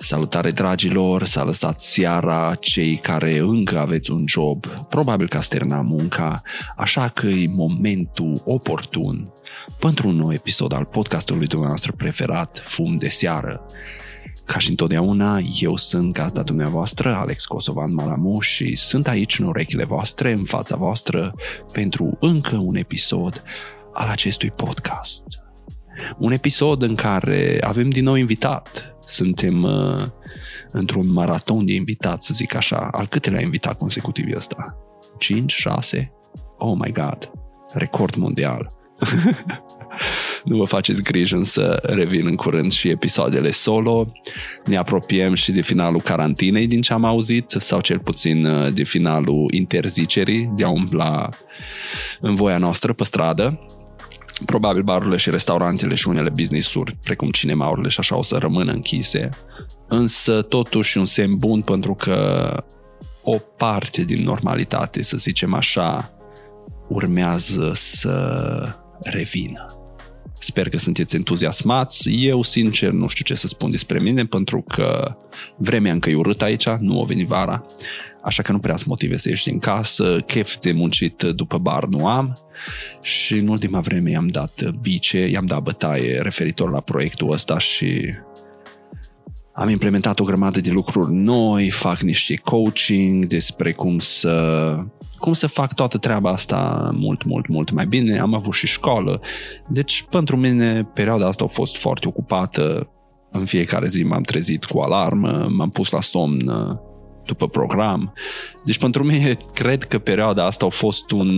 Salutare dragilor, s-a lăsat seara, cei care încă aveți un job, probabil că ați terminat munca, așa că e momentul oportun pentru un nou episod al podcastului dumneavoastră preferat, Fum de Seară. Ca și întotdeauna, eu sunt gazda dumneavoastră, Alex Kosovan Malamu, și sunt aici în urechile voastre, în fața voastră, pentru încă un episod al acestui podcast. Un episod în care avem din nou invitat. Suntem într-un maraton de invitați, să zic așa. Al câtelea invitat consecutiv ăsta? 5, 6? Oh my god! Record mondial! Nu vă faceți griji, însă revin în curând și episoadele solo. Ne apropiem și de finalul carantinei, din ce am auzit, sau cel puțin de finalul interzicerii de a umbla în voia noastră pe stradă. Probabil barurile și restaurantele și unele business-uri, precum cinemaurile și așa, o să rămână închise. Însă totuși un semn bun, pentru că o parte din normalitate, să zicem așa, urmează să revină. Sper că sunteți entuziasmați. Eu, sincer, nu știu ce să spun despre mine, pentru că vremea încă e urâtă aici, nu a venit vara, așa că nu prea sunt motive să ieși din casă, chef de muncit după bar nu am și în ultima vreme i-am dat bice, i-am dat bătaie referitor la proiectul ăsta și am implementat o grămadă de lucruri noi, fac niște coaching despre cum să fac toată treaba asta mult mai bine. Am avut și școală. Deci, pentru mine, perioada asta a fost foarte ocupată. În fiecare zi m-am trezit cu alarmă, m-am pus la somn după program. Deci, pentru mine, cred că perioada asta a fost o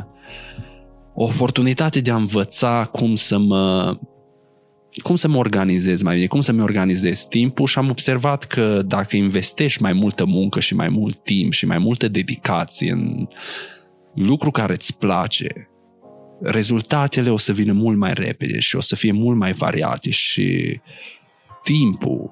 oportunitate de a învăța cum să mă organizez mai bine, cum să-mi organizez timpul, și am observat că dacă investești mai multă muncă și mai mult timp și mai multă dedicație în lucru care îți place, rezultatele o să vină mult mai repede și o să fie mult mai variate și timpul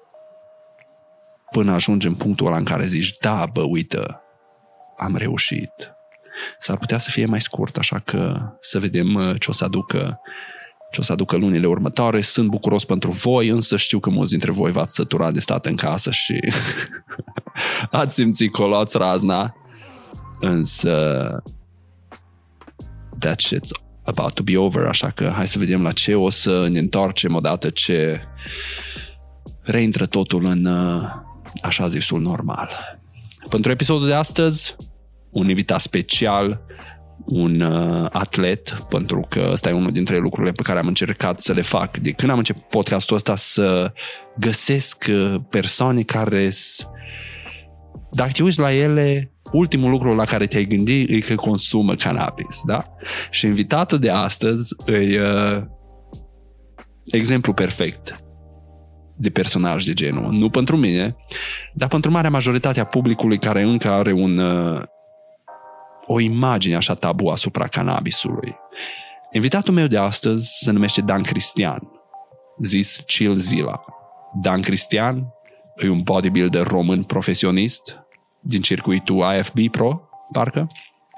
până ajungi în punctul ăla în care zici, da, bă, uite, am reușit. S-ar putea să fie mai scurt, așa că să vedem ce o să aducă lunile următoare. Sunt bucuros pentru voi, însă știu că mulți dintre voi v-ați săturat de stat în casă și ați simțit că o luați razna. Însă that shit's about to be over, așa că hai să vedem la ce o să ne întoarcem odată ce reintră totul în așa zisul normal. Pentru episodul de astăzi, un invitat special, un atlet, pentru că ăsta e unul dintre lucrurile pe care am încercat să le fac de când am început podcastul ăsta, să găsesc persoane care, dacă te uiți la ele, ultimul lucru la care te-ai gândit e că consumă cannabis, da? Și invitatul de astăzi e exemplu perfect de personaj de genul. Nu pentru mine, dar pentru marea majoritate a publicului care încă are o imagine așa tabu asupra cannabisului. Invitatul meu de astăzi se numește Dan Cristian, zis Chillzilla. Dan Cristian e un bodybuilder român profesionist din circuitul IFB Pro, parcă.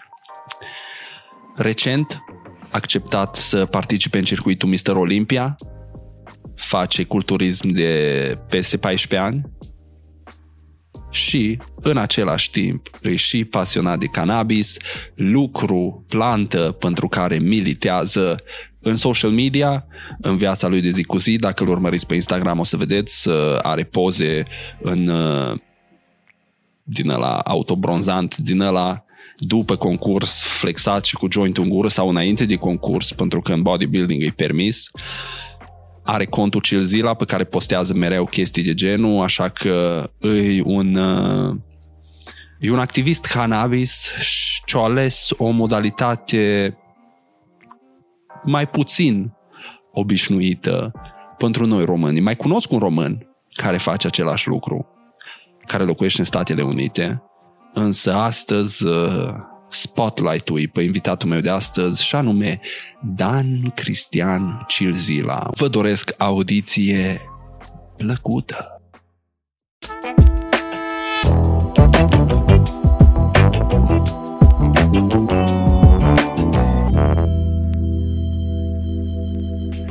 Recent acceptat să participe în circuitul Mr. Olympia, face culturism de peste 14 ani și în același timp e și pasionat de cannabis, lucru, plantă pentru care militează în social media, în viața lui de zi cu zi. Dacă îl urmăriți pe Instagram o să vedeți, are poze din ăla autobronzant, din ăla după concurs, flexat și cu joint în gură, sau înainte de concurs, pentru că în bodybuilding e permis. Are contul Chillzilla pe care postează mereu chestii de genul, așa că e un activist cannabis și-a ales o modalitate mai puțin obișnuită pentru noi români. Mai cunosc un român care face același lucru, care locuiește în Statele Unite, însă astăzi spotlight-ul pe invitatul meu de astăzi, și anume Dan Cristian Chillzilla. Vă doresc audiție plăcută!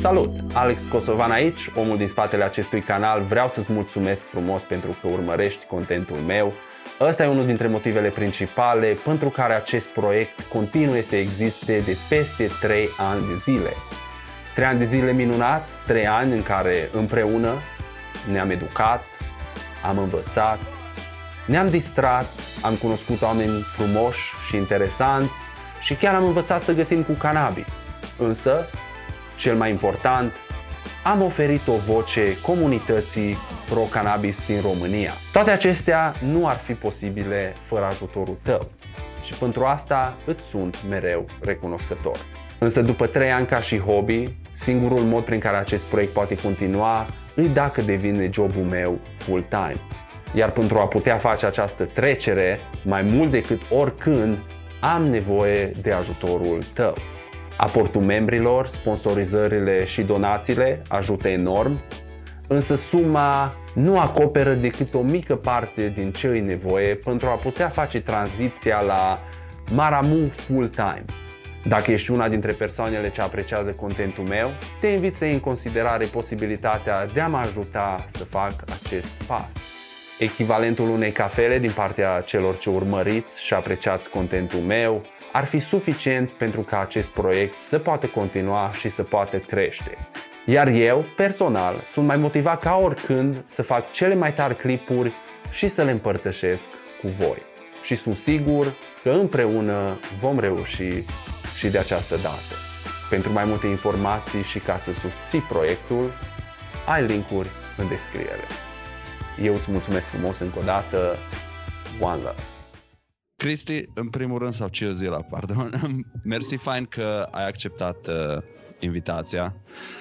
Salut! Alex Kosovan aici, omul din spatele acestui canal. Vreau să-ți mulțumesc frumos pentru că urmărești contentul meu. Ăsta e unul dintre motivele principale pentru care acest proiect continuă să existe de peste 3 ani de zile. 3 ani de zile minunați, 3 ani în care împreună ne-am educat, am învățat, ne-am distrat, am cunoscut oameni frumoși și interesanți și chiar am învățat să gătim cu cannabis. Însă, cel mai important, am oferit o voce comunității pro-cannabis din România. Toate acestea nu ar fi posibile fără ajutorul tău și pentru asta îți sunt mereu recunoscător. Însă după 3 ani ca și hobby, singurul mod prin care acest proiect poate continua îi dacă devine jobul meu full-time. Iar pentru a putea face această trecere, mai mult decât oricând, am nevoie de ajutorul tău. Aportul membrilor, sponsorizările și donațiile ajută enorm, însă suma nu acoperă decât o mică parte din ce îi nevoie pentru a putea face tranziția la Maramu full-time. Dacă ești una dintre persoanele ce apreciază contentul meu, te invit să iei în considerare posibilitatea de a mă ajuta să fac acest pas. Echivalentul unei cafele din partea celor ce urmăriți și apreciați contentul meu ar fi suficient pentru ca acest proiect să poată continua și să poată crește. Iar eu, personal, sunt mai motivat ca oricând să fac cele mai tari clipuri și să le împărtășesc cu voi. Și sunt sigur că împreună vom reuși și de această dată. Pentru mai multe informații și ca să susții proiectul, ai linkuri în descriere. Eu îți mulțumesc frumos încă o dată. One love! Cristi, în primul rând, sau Cezila, pardon, mersi fain că ai acceptat invitația.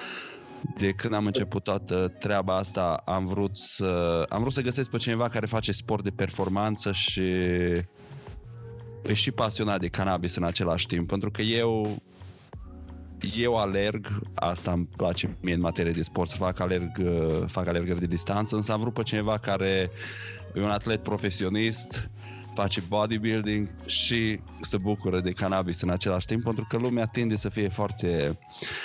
De când am început toată treaba asta, am vrut să găsesc pe cineva care face sport de performanță și e și pasionat de cannabis în același timp, pentru că eu alerg, asta îmi place mie în materie de sport, să fac alergări de distanță, însă am vrut pe cineva care e un atlet profesionist, face bodybuilding și se bucură de cannabis în același timp, pentru că lumea tinde să fie foarte...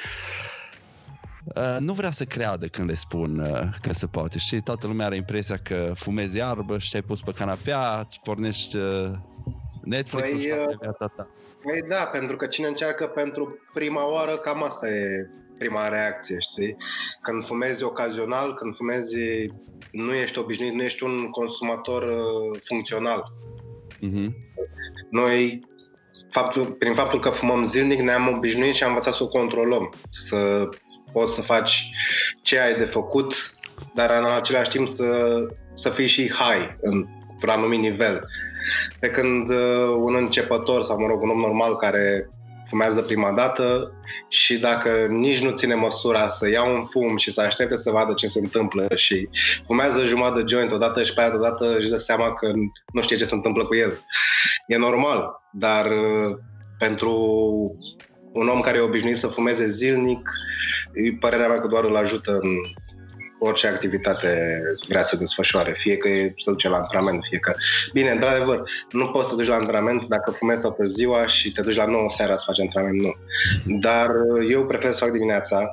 nu vrea să creadă când le spun că se poate. Știi, toată lumea are impresia că fumezi iarbă și te-ai pus pe canapea, îți pornești Netflix-ul și asta e viața ta. Păi da, pentru că cine încearcă pentru prima oară, cam asta e prima reacție, știi? Când fumezi ocazional, când fumezi, nu ești obișnuit, nu ești un consumator funcțional. Mm-hmm. Noi, prin faptul că fumăm zilnic, ne-am obișnuit și am învățat să o controlăm. Să poți să faci ce ai de făcut, dar în același timp să fii și high într-un anumit nivel. Pe când un începător sau, un om normal care fumează prima dată și dacă nici nu ține măsura să ia un fum și să aștepte să vadă ce se întâmplă și fumează jumătate de joint odată și pe aia odată își dă seama că nu știe ce se întâmplă cu el. E normal, dar pentru un om care e obișnuit să fumeze zilnic, părerea mea că doar îl ajută în orice activitate vrea să desfășoare, fie că se duce la antrenament, fie că... Bine, într-adevăr, nu poți să te duci la antrenament dacă fumezi toată ziua și te duci la 9 seara să faci antrenament, nu. Dar eu prefer să fac dimineața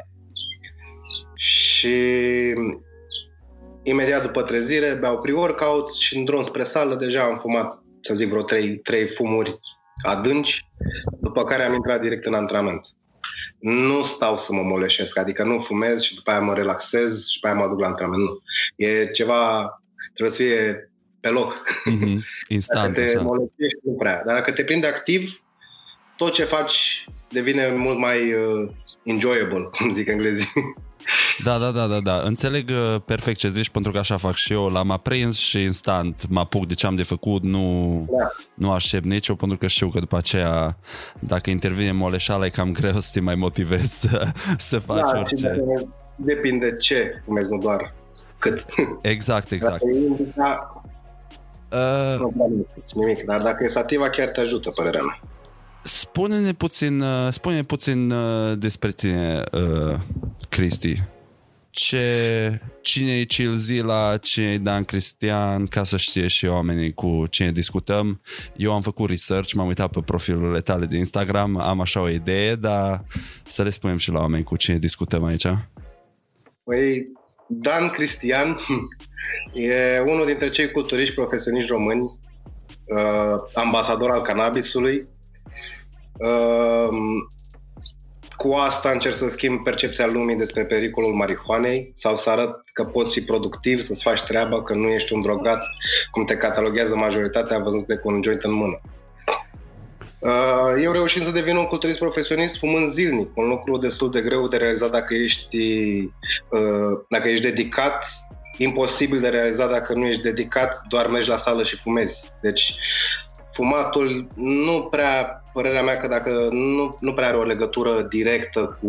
și imediat după trezire beau pre-workout și în drum spre sală deja am fumat, să zic, vreo 3 fumuri adânci, după care am intrat direct în antrenament. Nu stau să mă moleșesc, adică nu fumez și după aia mă relaxez și după aia mă duc la antrenament. Nu. E ceva, trebuie să fie pe loc. Mm-hmm. Instant. Dacă te moleșești, nu prea. Dar dacă te prinde activ, tot ce faci devine mult mai enjoyable, cum zic englezii. Da. Înțeleg perfect ce zici, pentru că așa fac și eu. L-am aprins și instant mă apuc de ce am de făcut. Nu aștept nici eu, pentru că știu că după aceea, dacă intervine moleșala, e cam greu să te mai motivezi să faci orice. Depinde ce fumezi, nu doar cât. Exact. Nimic, dar dacă e sativa, chiar te ajută, părerea mea. Spune-ne puțin despre tine, Cristi. cine e Cilzila, cine e Dan Cristian, ca să știe și oamenii cu cine discutăm. Eu am făcut research, m-am uitat pe profilurile tale de Instagram, am așa o idee, dar să le spunem și la oameni cu cine discutăm aici. Păi, Dan Cristian e unul dintre cei culturiști profesioniști români, ambasador al cannabisului. Cu asta încerc să schimb percepția lumii despre pericolul marihuanei sau să arăt că poți fi productiv, să-ți faci treaba, că nu ești un drogat, cum te cataloguează majoritatea văzându-te cu un joint în mână. Eu reușind să devin un culturist profesionist fumând zilnic, un lucru destul de greu de realizat dacă ești dedicat, imposibil de realizat dacă nu ești dedicat, doar mergi la sală și fumezi. Deci fumatul nu prea, părerea mea că dacă nu prea are o legătură directă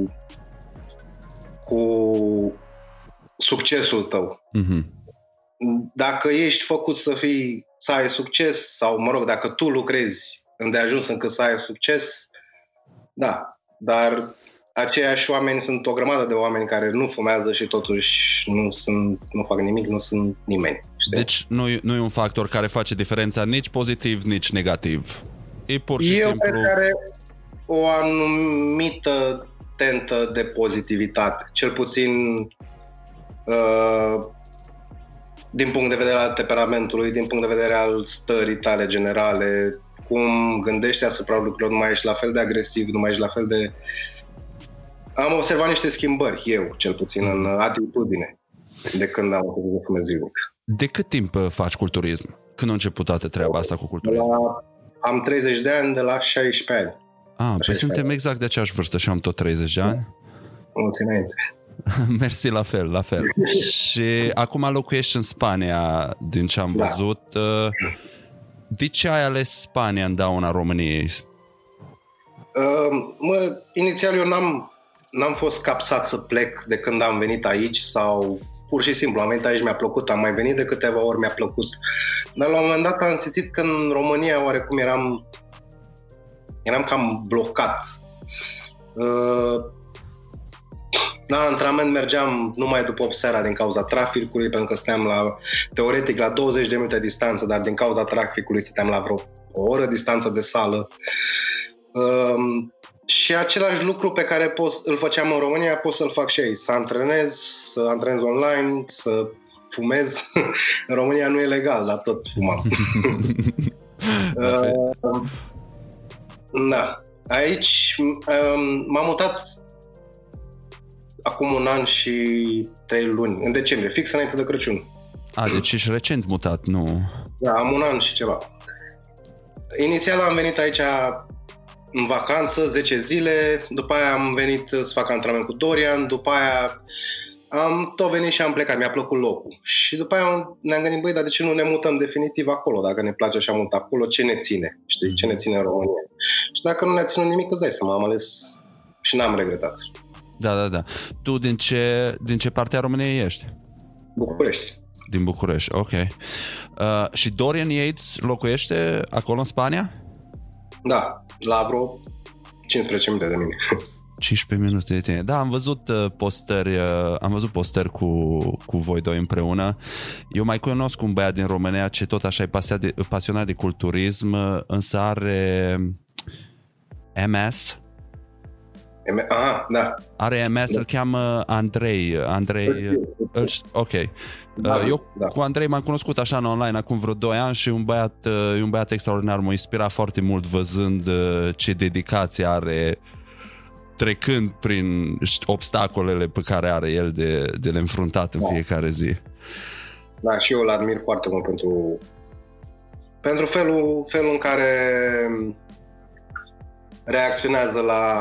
cu succesul tău. Mm-hmm. Dacă ești făcut să ai succes sau, mă rog, dacă tu lucrezi îndeajuns încât să ai succes, da, dar aceiași oameni sunt o grămadă de oameni care nu fumează și totuși nu fac nimic, nu sunt nimeni. Știi? Deci nu e un factor care face diferența nici pozitiv, nici negativ. E pur și simplu... cred că are o anumită tentă de pozitivitate, cel puțin din punct de vedere al temperamentului, din punct de vedere al stării tale generale, cum gândești asupra lucrurilor, nu mai ești la fel de agresiv, nu mai ești la fel de... Am observat niște schimbări, eu, cel puțin, în atitudine, de când am început să fumez zilnic. De cât timp faci culturism? Când a început toată treaba asta cu culturism? Am 30 de ani, de la 16 ani. Păi suntem exact de aceeași vârstă și am tot 30 de ani. Mulți înainte. Mersi, la fel. Și acum locuiești în Spania, din ce am văzut. De ce ai ales Spania în dauna României? Inițial eu n-am fost capsat să plec de când am venit aici sau pur și simplu am venit aici, mi-a plăcut, am mai venit de câteva ori, mi-a plăcut. Dar la un moment dat am simțit că în România oarecum eram cam blocat. La antrenament mergeam numai după 8 seara din cauza traficului, pentru că stăteam teoretic la 20 de minute distanță, dar din cauza traficului stăteam la vreo o oră distanță de sală. Și același lucru pe care îl făceam în România, pot să-l fac și aici. Să antrenez online, să fumez. În România nu e legal, dar tot fumam. Da. Aici m-am mutat acum 1 an și 3 luni, în decembrie, fix înainte de Crăciun. Deci ești recent mutat, nu? Da, am 1 an și ceva. Inițial am venit aici în vacanță, 10 zile, după aia am venit să fac antrenament cu Dorian, după aia am tot venit și am plecat, mi-a plăcut locul. Și după aia ne-am gândit, dar de ce nu ne mutăm definitiv acolo? Dacă ne place așa mult acolo, ce ne ține? Știi, ce ne ține în România? Și dacă nu ne ține nimic, îți dai seama, am ales și n-am regretat. Da. Tu din ce parte a României ești? București. Din București, ok. Și Dorian Yates locuiește acolo în Spania? Da, la vreo 15 minute de mine. 15 minute de tine. Da, am văzut postări cu voi doi împreună. Eu mai cunosc un băiat din România ce tot așa e pasionat de culturism, însă are MS. Da. Are MS, îl cheamă Andrei. Ok. Cu Andrei m-am cunoscut așa în online acum vreo 2 ani și e un băiat extraordinar, m-a inspirat foarte mult văzând ce dedicație are, trecând prin obstacolele pe care are el de le înfruntat în fiecare zi. Da, și eu îl admir foarte mult pentru felul în care reacționează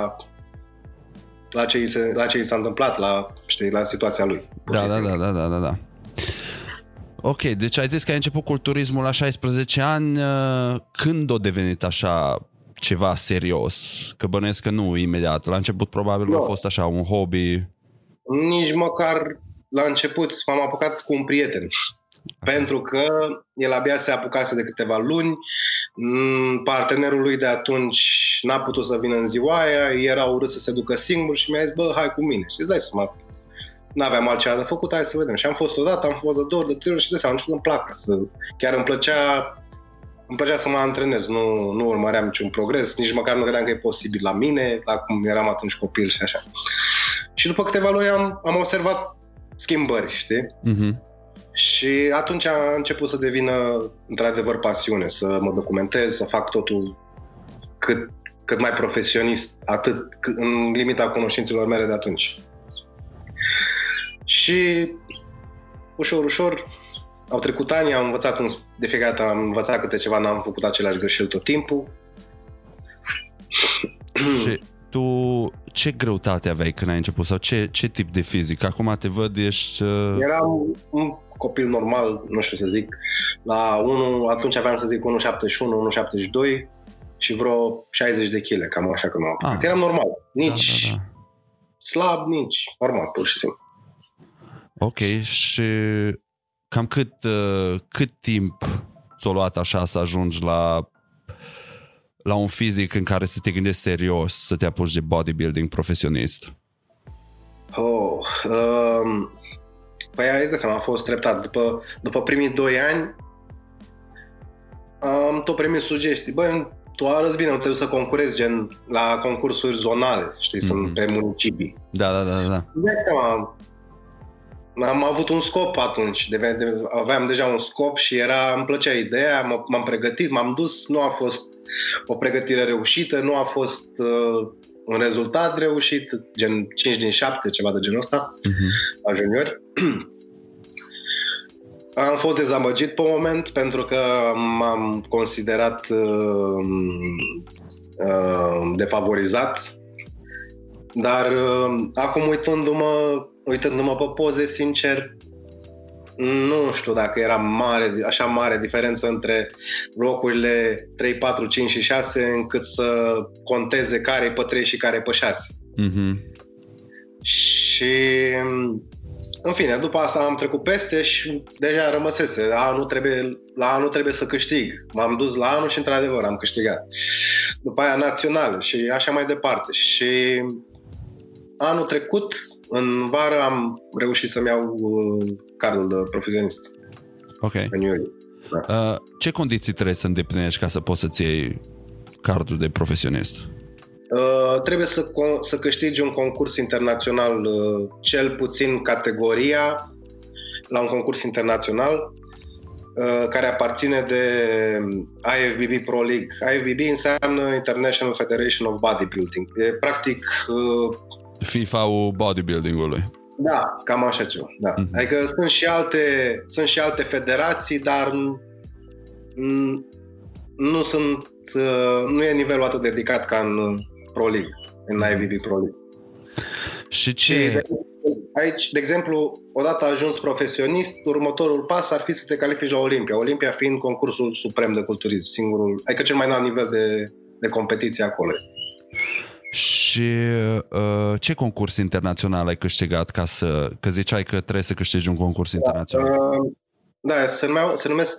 la ce i s-a întâmplat, la situația lui. Da. Ok, deci ai zis că ai început culturismul la 16 ani. Când a devenit așa ceva serios? Că bănuiesc că nu imediat. La început probabil a fost așa un hobby. Nici măcar la început m-am apucat cu un prieten. Pentru că el abia se apucase de câteva luni, partenerul lui de atunci n-a putut să vină în ziua aia, era urât să se ducă singur și mi-a zis, hai cu mine. Și îți dai seama, n-aveam altceva de făcut, hai să vedem. Și am fost odată, am fost de 2 ori, de 3 ori și de seama, am început îmi placă. Chiar îmi plăcea să mă antrenez, nu urmăream niciun progres, nici măcar nu credeam că e posibil la mine, la cum eram atunci copil și așa. Și după câteva luni am observat schimbări, știi? Mhm. Și atunci a început să devină într-adevăr pasiune, să mă documentez, să fac totul cât mai profesionist, în limita cunoștințelor mele de atunci. Și ușor au trecut ani, am învățat de fiecare dată am învățat câte ceva, n-am făcut aceleași greșeli tot timpul. Și tu ce greutate aveai când ai început sau ce tip de fizic? Acum te văd, ești... Eram un copil normal, nu știu să zic, atunci aveam să zic 1,71, 1,72 și vreo 60 de kg, cam așa că m-am apucat. Eram normal, nici slab, nici normal, pur și simplu. Ok, și cam cât timp ți-a luat așa să ajungi la un fizic în care să te gândești serios să te apuci de bodybuilding profesionist? Păi îți dai seama, a fost treptat. După primii 2 ani am tot primit sugestii. Băi, tu arăți bine, nu trebuie să concurezi gen la concursuri zonale, știi, sunt pe municipii. Da. Am avut un scop atunci, aveam deja un scop și îmi plăcea ideea, m-am pregătit, m-am dus, nu a fost o pregătire reușită, nu a fost un rezultat reușit, gen 5 din 7, ceva de genul ăsta, la juniori. Am fost dezamăgit pe moment pentru că m-am considerat defavorizat, dar acum uitându-mă pe poze, sincer, nu știu dacă era așa mare diferență între locurile 3, 4, 5 și 6 încât să conteze care e pe 3 și care e pe 6. Și în fine, după asta am trecut peste și deja rămăsese. La anul trebuie să câștig. M-am dus la anul și într-adevăr am câștigat. După aia național și așa mai departe. Și anul trecut, în vară, am reușit să-mi iau cardul de profesionist. Ok. În iulie. Da. Ce condiții trebuie să îndeplinești ca să poți să-ți iei cardul de profesionist? Trebuie să câștigi un concurs internațional, cel puțin categoria, la un concurs internațional care aparține de IFBB Pro League. IFBB înseamnă International Federation of Bodybuilding. E practic FIFA-ul bodybuilding-ului. Da, cam așa ceva. Da. Adică sunt și alte federații, dar nu e nivelul atât de ridicat ca în Pro League, în IFBB Pro League. Și ce? Aici, de exemplu, odată ajuns profesionist, următorul pas ar fi să te califici la Olimpia. Olimpia fiind concursul suprem de culturism, singurul, adică cel mai înalt nivel de competiție acolo. Și ce concurs internațional ai câștigat că ziceai că trebuie să câștigi un concurs internațional? Da, se numesc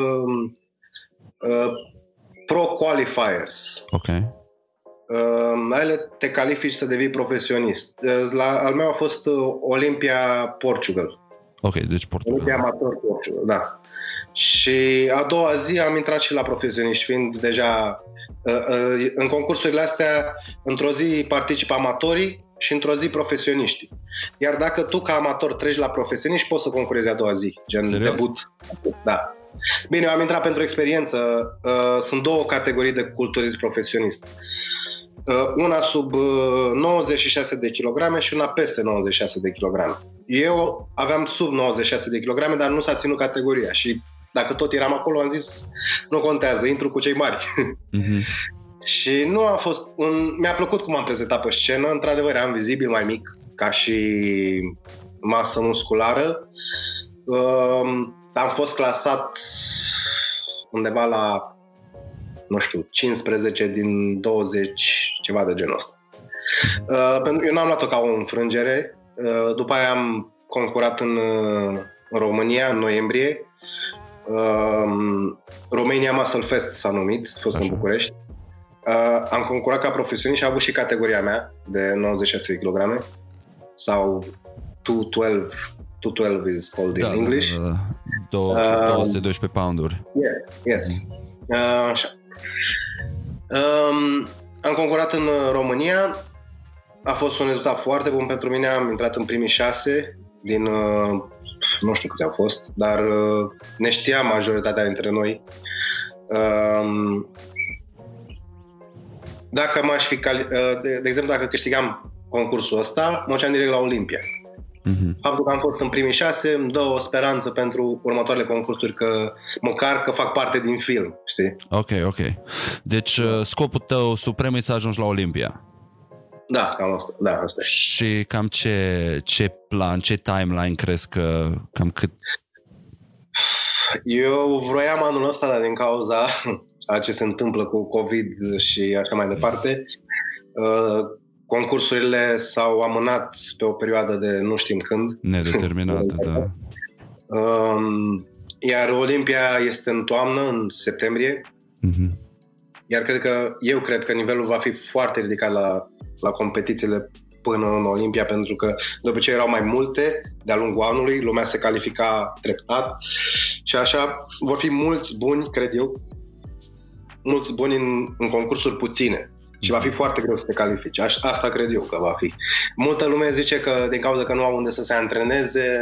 Pro Qualifiers. Ok. Ele te califici să devii profesionist. Al meu a fost Olimpia Portugal. Ok, deci Portugal. Olimpia Amator Portugal, da. Și a doua zi am intrat și la profesioniști, fiind deja în concursurile astea, într-o zi participă amatorii și într-o zi profesioniștii. Iar dacă tu ca amator treci la profesioniști, poți să concurezi a doua zi, gen serios? Debut. Da. Bine, eu am intrat pentru experiență. Sunt 2 categorii de culturism profesionist. Una sub 96 de kilograme și una peste 96 de kilograme. Eu aveam sub 96 de kilograme, dar nu s-a ținut categoria și dacă tot eram acolo, am zis, nu contează, intru cu cei mari. Și nu a fost... Mi-a plăcut cum am prezentat pe scenă, într-adevăr eram vizibil mai mic, ca și masă musculară. Am fost clasat undeva la, nu știu, 15 din 20, ceva de genul ăsta. Eu n-am luat-o ca o înfrângere. După aia am concurat în România, în noiembrie. Romania Muscle Fest s-a numit, a fost în București. Am concurat ca profesionist și am avut și categoria mea de 96 kg sau 212 is called in English. Da. 212 pounduri. Yes. Așa. Am concurat în România. A fost un rezultat foarte bun pentru mine. Am intrat în primii 6 din nu știu câți au fost, dar ne știam majoritatea dintre noi. Dacă de exemplu, dacă câștigam concursul ăsta, mă duceam direct la Olimpia. Faptul că am fost în primii 6 îmi dă o speranță pentru următoarele concursuri, că măcar că fac parte din film, știi? Ok. Deci scopul tău suprem e să ajungi la Olimpia. Da, cam asta. Da, asta e. Și cam ce plan, ce timeline crezi că cam cât? Eu vroiam anul ăsta, dar din cauza a ce se întâmplă cu COVID și așa mai departe, concursurile s-au amânat pe o perioadă de nu știm când. Nedeterminată, da. Iar Olimpia este în toamnă, în septembrie. Iar eu cred că nivelul va fi foarte ridicat la competițiile până în Olimpia, pentru că de obicei erau mai multe de-a lungul anului, lumea se califica treptat și așa vor fi mulți buni, cred eu, mulți buni în concursuri puține. Și va fi foarte greu să te califici. Asta cred eu că va fi. Multă lume zice că din cauza că nu au unde să se antreneze,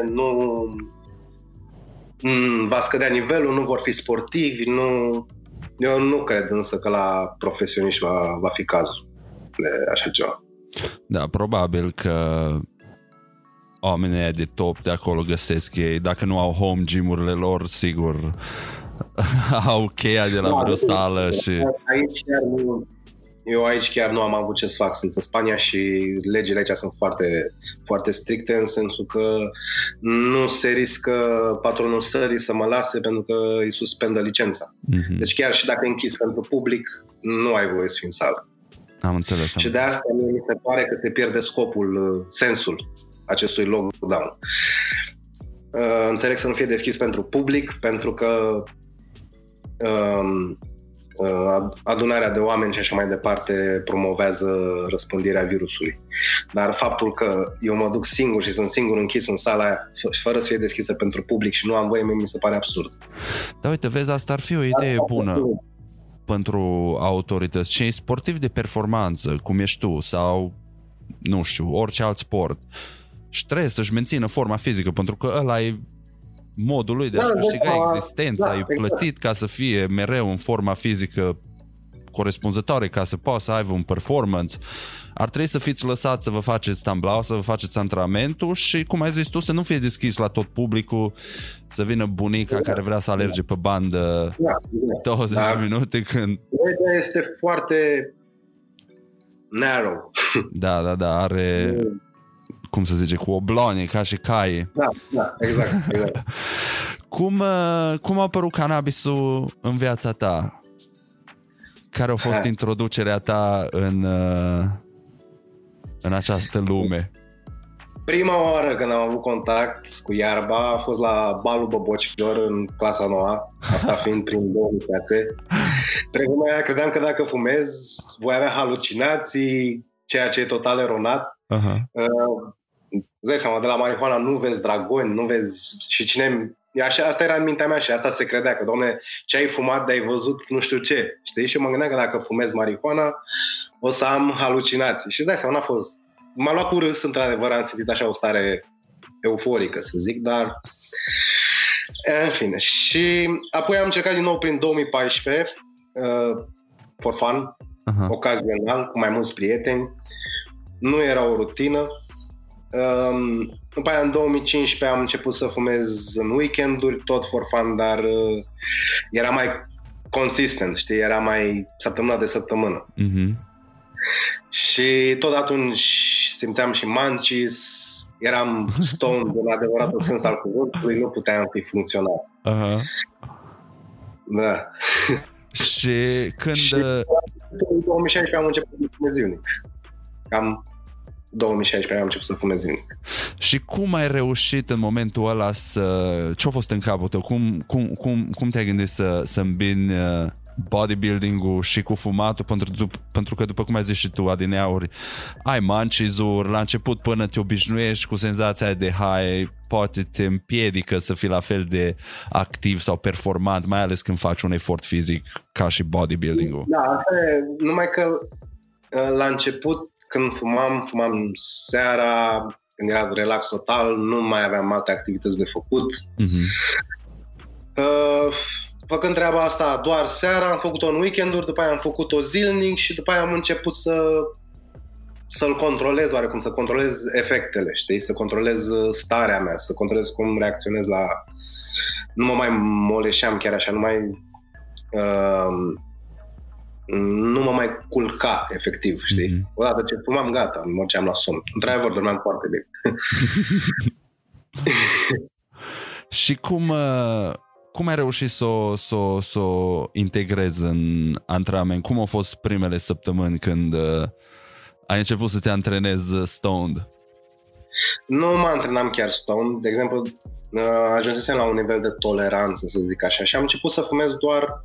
va scădea nivelul, nu vor fi sportivi. Eu nu cred însă că la profesioniști va fi cazul de așa ceva. Da, probabil că oamenii de top de acolo găsesc ei. Dacă nu au home gym-urile lor, sigur au cheia de la vreo sală și... Aici chiar nu am avut ce să fac. Sunt în Spania și legile aici sunt foarte, foarte stricte, în sensul că nu se riscă patronul țării să mă lase pentru că îi suspendă licența. Deci chiar și dacă e închis pentru public, nu ai voie să fii în sală. Am înțeles. Și de asta mi se pare că se pierde scopul, sensul acestui lockdown. Înțeleg să nu fie deschis pentru public, pentru că adunarea de oameni și așa mai departe promovează răspândirea virusului. Dar faptul că eu mă duc singur și sunt singur închis în sala aia, fără să fie deschisă pentru public și nu am voie, mi se pare absurd. Da, uite, vezi, asta ar fi o idee bună pentru autorități. Și sportivi de performanță, cum ești tu, sau, nu știu, orice alt sport, și trebuie să-și mențină forma fizică, pentru că ăla e modul lui de a-și câștiga existența, e plătit ca să fie mereu în forma fizică corespunzătoare, ca să poată să aibă un performance. Ar trebui să fiți lăsați să vă faceți tamblau, să vă faceți antrenamentul și, cum ai zis tu, să nu fie deschis la tot publicul, să vină bunica care vrea să alerge pe bandă 20 minute când... Legea este foarte narrow. Da, are... cum se zice, cu obloane, ca și caie. Da, exact. Cum a apărut cannabisul în viața ta? Care a fost introducerea ta în această lume? Prima oară când am avut contact cu iarba a fost la balul Bobocilor în clasa 9, asta fiind prin 2006. Credeam că dacă fumez voi avea halucinații, ceea ce e total eronat. Îți dai seama, de la marihuana nu vezi dragoni, nu vezi și cine... Asta era în mintea mea și asta se credea, că, dom'le, ce ai fumat de-ai văzut nu știu ce, știi? Și eu mă gândeam că dacă fumez marihuana o să am halucinații. Și îți dai seama, n-a fost... M-a luat cu râs, într-adevăr, am simțit așa o stare euforică, să zic, dar... În fine. Și apoi am încercat din nou prin 2014, for fun, ocazional, cu mai mulți prieteni. Nu era o rutină. După aia, în 2015 am început să fumez în weekenduri, tot for fun, dar era mai consistent, știi? Era mai săptămână de săptămână. Și tot atunci simțeam și mancis, eram stoned în adevăratul sens al cuvântului, nu puteam fi funcțional. Da. Și când... Și în 2016 am început să fumez zilnic. Cam 2016 am început să fumez zilnic. Și cum ai reușit în momentul ăla ce-a fost în capul tău? Cum te-ai gândit să îmbini bodybuilding-ul și cu fumatul, pentru că, după cum ai zis și tu, adineauri, ai munchies-uri, la început până te obișnuiești cu senzația de high, poate te împiedică să fii la fel de activ sau performant, mai ales când faci un efort fizic ca și bodybuilding-ul. Da, asta e, numai că la început, când fumam seara, când era relax total, nu mai aveam alte activități de făcut. Făcând treaba asta doar seara, am făcut-o în weekenduri, după aia am făcut-o zilnic și după aia am început să-l controlez oarecum, să controlez efectele, știi? Să controlez starea mea, să controlez cum reacționez la... Nu mă mai moleșeam chiar așa, nu mă mai culca, efectiv, știi? Odată ce fumam, gata, mă mergeam la somn. Într-adevăr, dormeam foarte bine. Și cum ai reușit să o integrezi în antrenament? Cum au fost primele săptămâni când ai început să te antrenezi stoned? Nu mă antrenam chiar stoned. De exemplu, ajunsesem la un nivel de toleranță, să zic așa, și am început să fumez doar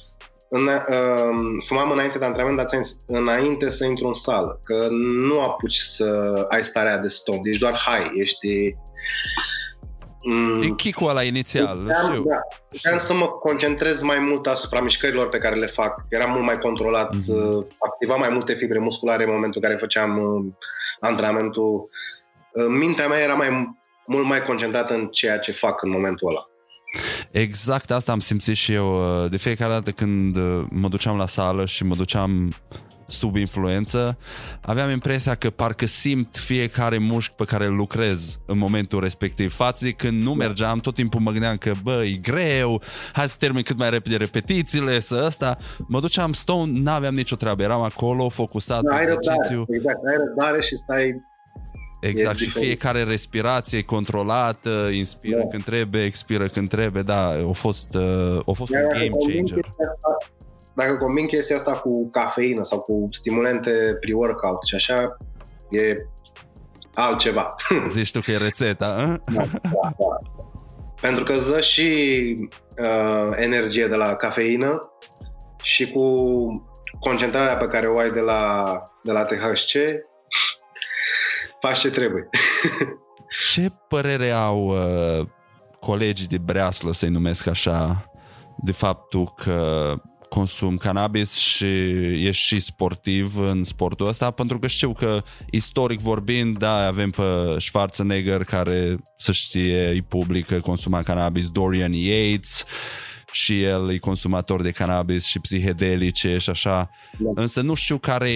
fumam înainte de antrenament, dar înainte să intru în sală, că nu apuci să ai starea de stoned, ești doar high, ești... E kick-ul ăla inițial. Puteam să mă concentrez mai mult asupra mișcărilor pe care le fac. Eram mult mai controlat, activam mai multe fibre musculare în momentul în care făceam antrenamentul. Mintea mea era mult mai concentrată în ceea ce fac în momentul ăla. Exact asta am simțit și eu. De fiecare dată când mă duceam la sală și mă duceam sub influență, aveam impresia că parcă simt fiecare mușchi pe care îl lucrez în momentul respectiv. Față de când nu mergeam, tot timpul mă gândeam că bă, e greu, hai să termin cât mai repede repetițiile, mă duceam stone, n-aveam nicio treabă, eram acolo focusat pe exercițiu. Exact, ai răbdare și stai. Exact, și fiecare respirație controlată, inspiră când trebuie, expiră când trebuie, da, a fost un game changer. Dacă combin chestia asta cu cafeină sau cu stimulente pre-workout și așa, e altceva. Zici tu că e rețeta, da. Pentru că îți dă și energie de la cafeină și cu concentrarea pe care o ai de la THC, faci ce trebuie. Ce părere au colegii de breaslă, să-i numesc așa, de faptul că consum cannabis și ești și sportiv în sportul ăsta? Pentru că știu că, istoric vorbind, da, avem pe Schwarzenegger, care, să știe, e public, consuma cannabis, Dorian Yates, și el e consumator de cannabis și psihedelice și așa. Însă nu știu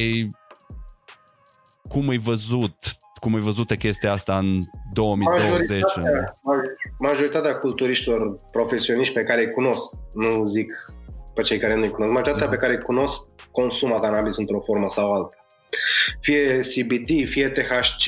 cum e văzută chestia asta în 2020. Majoritatea culturiștilor profesioniști pe care îi cunosc, nu zic pe cei care nu-i cunosc, majoritatea pe care îi cunosc consumă cannabis într-o formă sau alta. Fie CBD, fie THC,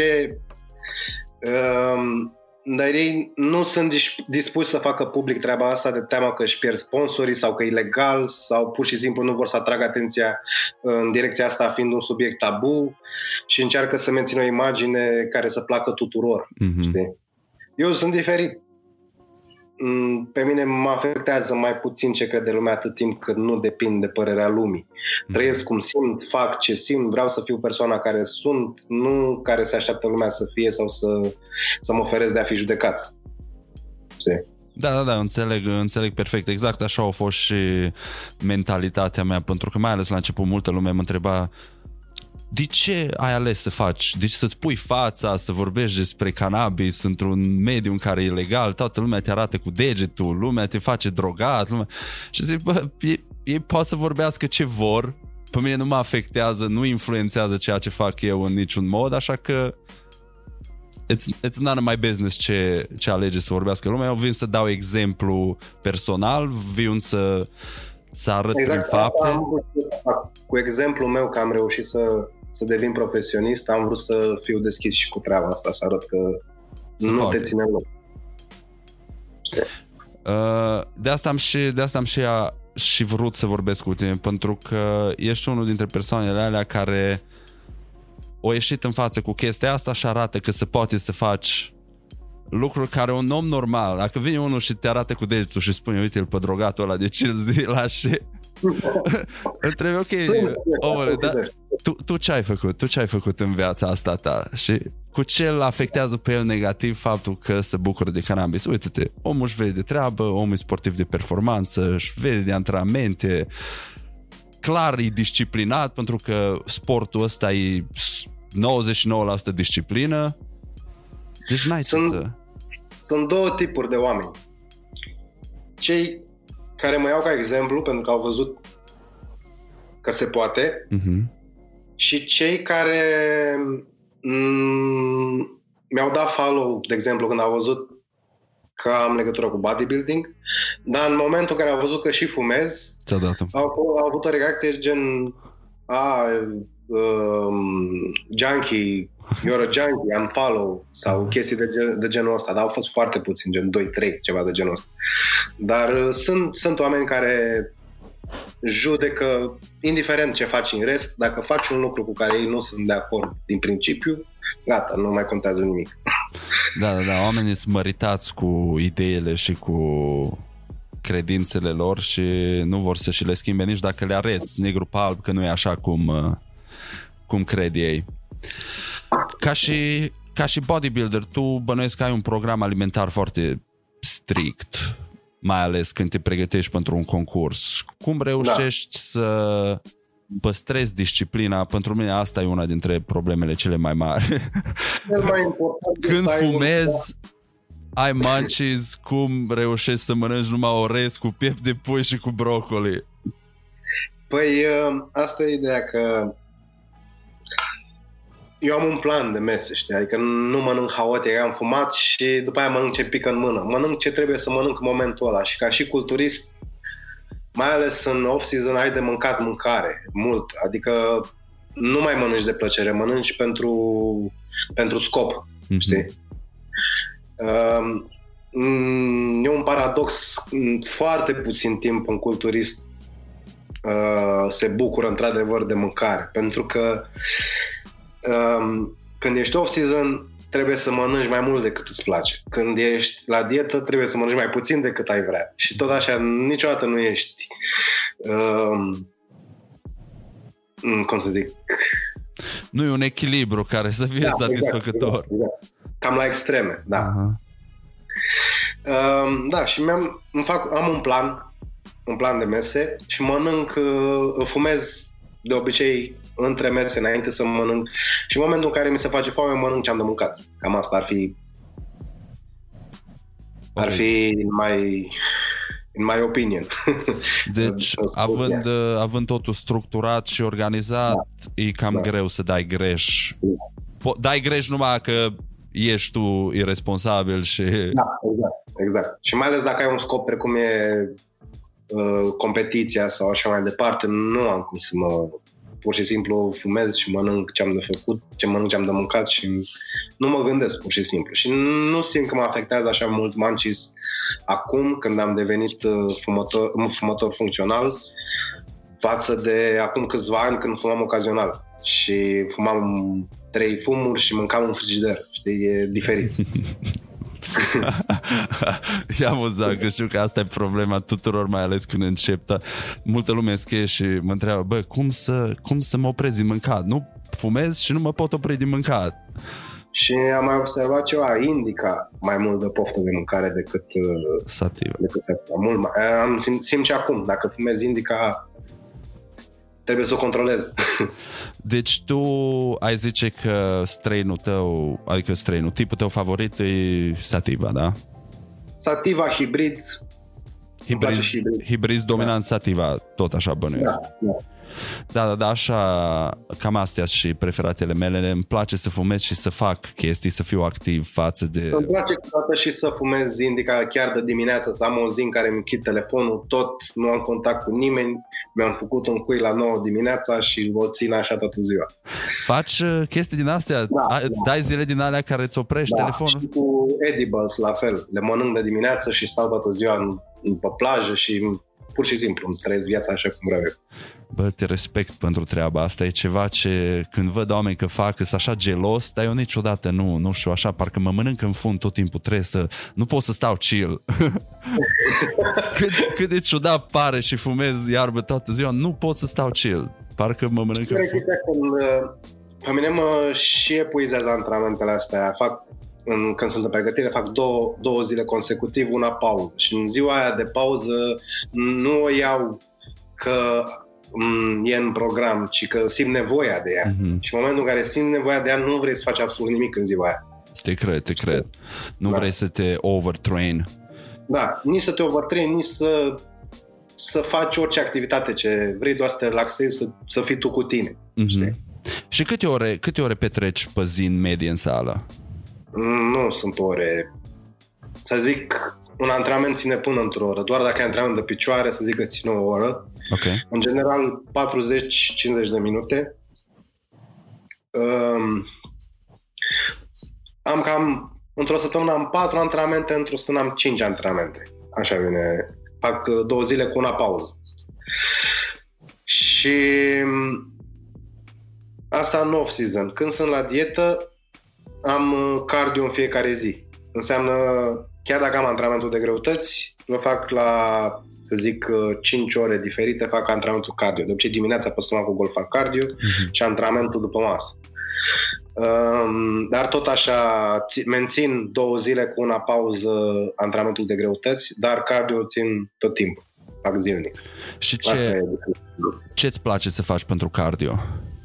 dar ei nu sunt dispuși să facă public treaba asta de teamă că își pierd sponsorii sau că e ilegal sau pur și simplu nu vor să atragă atenția în direcția asta, fiind un subiect tabu, și încearcă să mențină o imagine care să placă tuturor. Știi? Eu sunt diferit. Pe mine mă afectează mai puțin ce crede lumea atât timp cât nu depind de părerea lumii. Trăiesc cum simt, fac ce simt, vreau să fiu persoana care sunt, nu care se așteaptă lumea să fie sau să mă oferesc de a fi judecat. Da, înțeleg perfect. Exact așa a fost și mentalitatea mea, pentru că mai ales la început multă lume mă întreba: de ce ai ales să faci? De ce să-ți pui fața, să vorbești despre cannabis într-un mediu în care e legal? Toată lumea te arată cu degetul, lumea te face drogat. Și zic, ei pot să vorbească ce vor, pe mine nu mă afectează, nu influențează ceea ce fac eu în niciun mod, așa că it's none of my business ce alege să vorbească lumea. Eu vin să dau exemplu personal, vin să arăt prin fapte. Cu exemplul meu că am reușit să devin profesionist, am vrut să fiu deschis și cu treaba asta, să arăt că nu te ține loc. De asta am și vrut să vorbesc cu tine, pentru că ești unul dintre persoanele alea care o ieșit în față cu chestia asta și arată că se poate să faci lucruri care un om normal, dacă vine unul și te arată cu degetul și spune: uite-l pe drogatul ăla de 5 zile și Întreb, ok, omule, dar tu ce ai făcut? Tu ce ai făcut în viața asta ta? Și cu ce îl afectează pe el negativ faptul că se bucură de cannabis? Uite-te, omul își vede de treabă, omul e sportiv de performanță, își vede de antrenamente, clar e disciplinat, pentru că sportul ăsta e 99% disciplină. Deci n-ai ce să... Sunt două tipuri de oameni. Cei care mă iau ca exemplu pentru că au văzut că se poate, și cei care mi-au dat follow, de exemplu, când au văzut că am legătură cu bodybuilding, dar în momentul în care au văzut că și fumez, au avut o reacție gen junkie, you're a junkie, I'm follow, sau chestii de genul ăsta, dar au fost foarte puțini, gen 2-3, ceva de genul ăsta. Dar sunt oameni care judecă, indiferent ce faci în rest, dacă faci un lucru cu care ei nu sunt de acord din principiu, gata, nu mai contează nimic. Da, oamenii sunt măritați cu ideile și cu credințele lor și nu vor să și le schimbe nici dacă le arăți negru pe alb că nu e așa cum cred ei. Ca și bodybuilder, tu bănuiesc că ai un program alimentar foarte strict, mai ales când te pregătești pentru un concurs. Cum reușești să păstrezi disciplina? Pentru mine asta e una dintre problemele cele mai mari. Cel mai important când fumezi, ai munchies, cum reușești să mănânci numai orez cu piept de pui și cu brocoli? Păi asta e ideea, că eu am un plan de mese, știi? Adică nu mănânc haotic, am fumat și după aia mănânc ce pică în mână. Mănânc ce trebuie să mănânc în momentul ăla și ca și culturist, mai ales în off-season, ai de mâncat mâncare, mult. Adică nu mai mănânci de plăcere, mănânci pentru scop, știi? E un paradox, foarte puțin timp un culturist se bucură într-adevăr de mâncare, pentru că când ești off-season trebuie să mănânci mai mult decât îți place. Când ești la dietă trebuie să mănânci mai puțin decât ai vrea. Și tot așa, niciodată nu ești cum să zic, nu e un echilibru care să fie satisfăcător. Exact. Cam la extreme, da. Da, și am un plan de mese și fumez de obicei între mese înainte să mănânc și în momentul în care mi se face foame mănânc ce am de mâncat. Cam asta ar fi in my opinion. Deci, având totul structurat și organizat, e cam greu să dai greș. Dai greș numai că ești tu irresponsabil și... Da, exact. Și mai ales dacă ai un scop precum e competiția sau așa mai departe, nu am cum să pur și simplu fumez și mănânc ce am de făcut, ce am de mâncat și nu mă gândesc pur și simplu. Și nu simt că mă afectează așa mult munchies acum, când am devenit fumător funcțional, față de acum câțiva ani când fumam ocazional. Și fumam 3 fumuri și mâncam în frigider. Știi, e diferit. E amuzant, că știu că asta e problema tuturor, mai ales când încep. Multă lume scrie și mă întreabă, cum să mă opresc din mâncat? Nu fumez și nu mă pot opri din mâncat. Și am mai observat ceva, indica mai mult de poftă de mâncare decât sativa. Mult mai. Simt și acum, dacă fumez indica, trebuie să o controlez. Deci tu ai zice că tipul tău favorit e sativa, da? Sativa, hibrid. Hibrid dominant sativa, tot așa bănuiesc. Da, așa, cam astea și preferatele mele. Îmi place să fumez și să fac chestii, să fiu activ față de... Îmi place câteodată și să fumez indica chiar de dimineață, să am o zi în care îmi închid telefonul, nu am contact cu nimeni, mi-am făcut un cui la 9 dimineața și o țin așa toată ziua. Faci chestii din astea? Îți dai zile din alea care îți oprești telefonul? Și cu edibles la fel. Le mănânc de dimineață și stau toată ziua pe plajă și pur și simplu îmi trăiesc viața așa cum vreau eu. Bă, te respect pentru treaba asta, e ceva ce când văd oameni că fac, sunt așa gelos, dar eu niciodată nu știu, așa, parcă mă mănânc în fund tot timpul, nu pot să stau chill. cât de ciudat pare și fumez iarbă toată ziua, nu pot să stau chill, parcă mă mănânc în fund. Pe mine mă și epuizează antrenamentele astea, când sunt în pregătire, fac două zile consecutiv, una pauză. Și în ziua aia de pauză nu o iau că e în program, ci că simt nevoia de ea. Mm-hmm. Și în momentul în care simt nevoia de ea, nu vrei să faci absolut nimic în ziua aia. Te cred. Nu vrei să te overtrain. Da, nici să te overtrain, nici să faci orice activitate ce vrei, doar să te relaxezi, să fii tu cu tine. Mm-hmm. Și câte ore petreci pe zi în medie în sală? Nu sunt ore. Să zic, un antrenament ține până într-o oră. Doar dacă ai antrenament de picioare, să zic că ține o oră. Okay. În general, 40-50 de minute. Într-o săptămână am 4 antrenamente, într-o săptămână am 5 antrenamente. Așa vine. Fac 2 zile cu una pauză. Și asta în off-season. Când sunt la dietă, am cardio în fiecare zi. Înseamnă, chiar dacă am antrenamentul de greutăți, îl fac la, să zic, 5 ore diferite, fac antrenamentul cardio. De obicei dimineața pe stomac cu gol fac cardio și antrenamentul după masă. Dar tot așa mențin 2 zile cu una pauză antrenamentul de greutăți, dar cardio țin tot timpul. Fac zilnic. Și ce îți place să faci pentru cardio?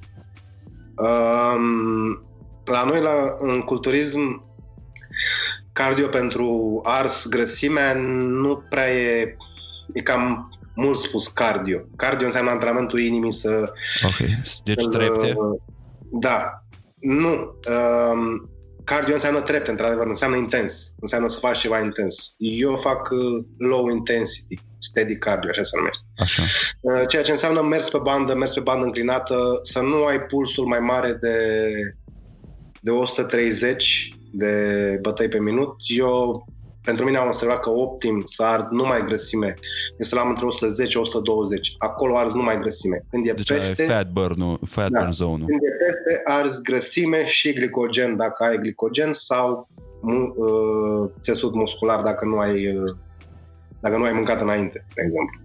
La noi, în culturism, cardio pentru ars grăsimea nu prea e cam mult spus cardio. Cardio înseamnă antrenamentul inimii să... Ok, deci trepte? Da. Nu. Cardio înseamnă trepte, într-adevăr, înseamnă intens. Înseamnă să faci ceva intens. Eu fac low intensity, steady cardio, așa se numește. Așa. Ceea ce înseamnă mers pe bandă înclinată, să nu ai pulsul mai mare de 130 de bătăi pe minut. Pentru mine am observat că optim să ard numai grăsime este să l-am între 110-120. Acolo arzi numai grăsime. Când e peste... fat burn zone. Când e peste, arzi grăsime și glicogen dacă ai glicogen sau țesut muscular dacă nu ai mâncat înainte, de exemplu.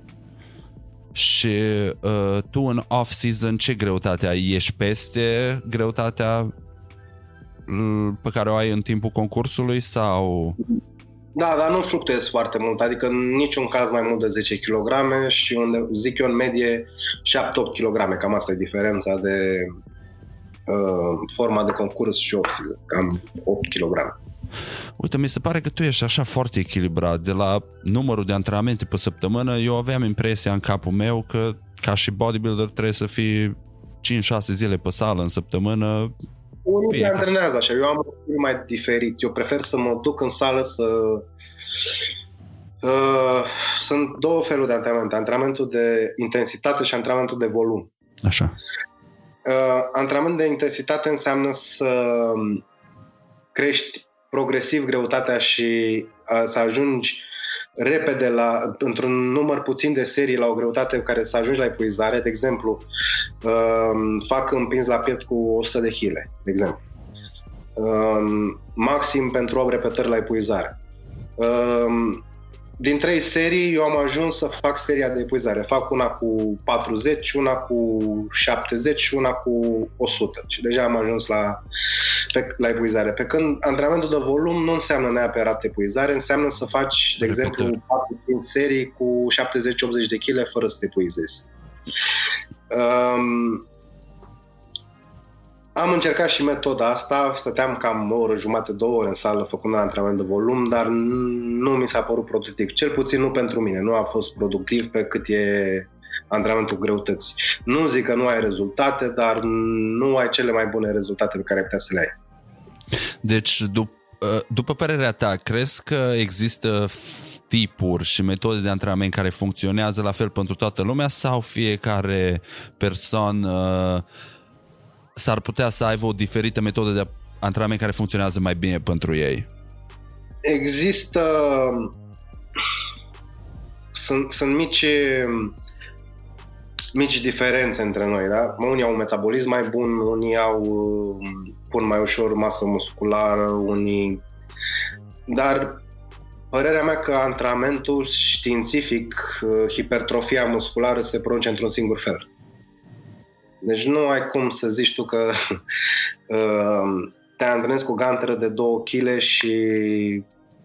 Și tu în off-season ce greutate ai? Ești peste greutatea pe care o ai în timpul concursului sau... Da, dar nu fluctuez foarte mult, adică în niciun caz mai mult de 10 kg și unde zic eu în medie 7-8 kg, cam asta e diferența de forma de concurs și off-season, cam 8 kg. Uite, mi se pare că tu ești așa foarte echilibrat. De la numărul de antrenamente pe săptămână, eu aveam impresia în capul meu că ca și bodybuilder trebuie să fii 5-6 zile pe sală în săptămână. Unii se antrenează așa, eu am un stil mai diferit. Eu prefer să mă duc în sală sunt 2 feluri de antrenamente. Antrenamentul de intensitate și antrenamentul de volum. Așa. Antrenament de intensitate înseamnă să crești progresiv greutatea și să ajungi repede într-un număr puțin de serii la o greutate care să ajungi la epuizare. De exemplu, fac împins la piept cu 100 de kg, de exemplu. Maxim pentru 8 repetări la epuizare. Din 3 serii eu am ajuns să fac seria de epuizare. Fac una cu 40, una cu 70 și una cu 100. Și deja am ajuns la epuizare. Pe când antrenamentul de volum nu înseamnă neapărat epuizare, înseamnă să faci, de exemplu, 4-5 serii cu 70-80 de kg fără să te epuizezi. Am încercat și metoda asta, stăteam cam o oră, jumătate, 2 ore în sală făcând un antrenament de volum, dar nu mi s-a părut productiv. Cel puțin nu pentru mine, nu a fost productiv pe cât e antrenamentul greutăți. Nu zic că nu ai rezultate, dar nu ai cele mai bune rezultate pe care ai putea să le ai. Deci, după părerea ta, crezi că există tipuri și metode de antrenament care funcționează la fel pentru toată lumea sau fiecare persoană s-ar putea să aibă o diferită metodă de antrenament care funcționează mai bine pentru ei? Există sunt mici diferențe între noi, da? Unii au un metabolism mai bun, unii pun mai ușor masă musculară, unii... Dar părerea mea că antrenamentul științific, hipertrofia musculară se produce într-un singur fel. Deci nu ai cum să zici tu că te antrenezi cu ganteră de 2 kg și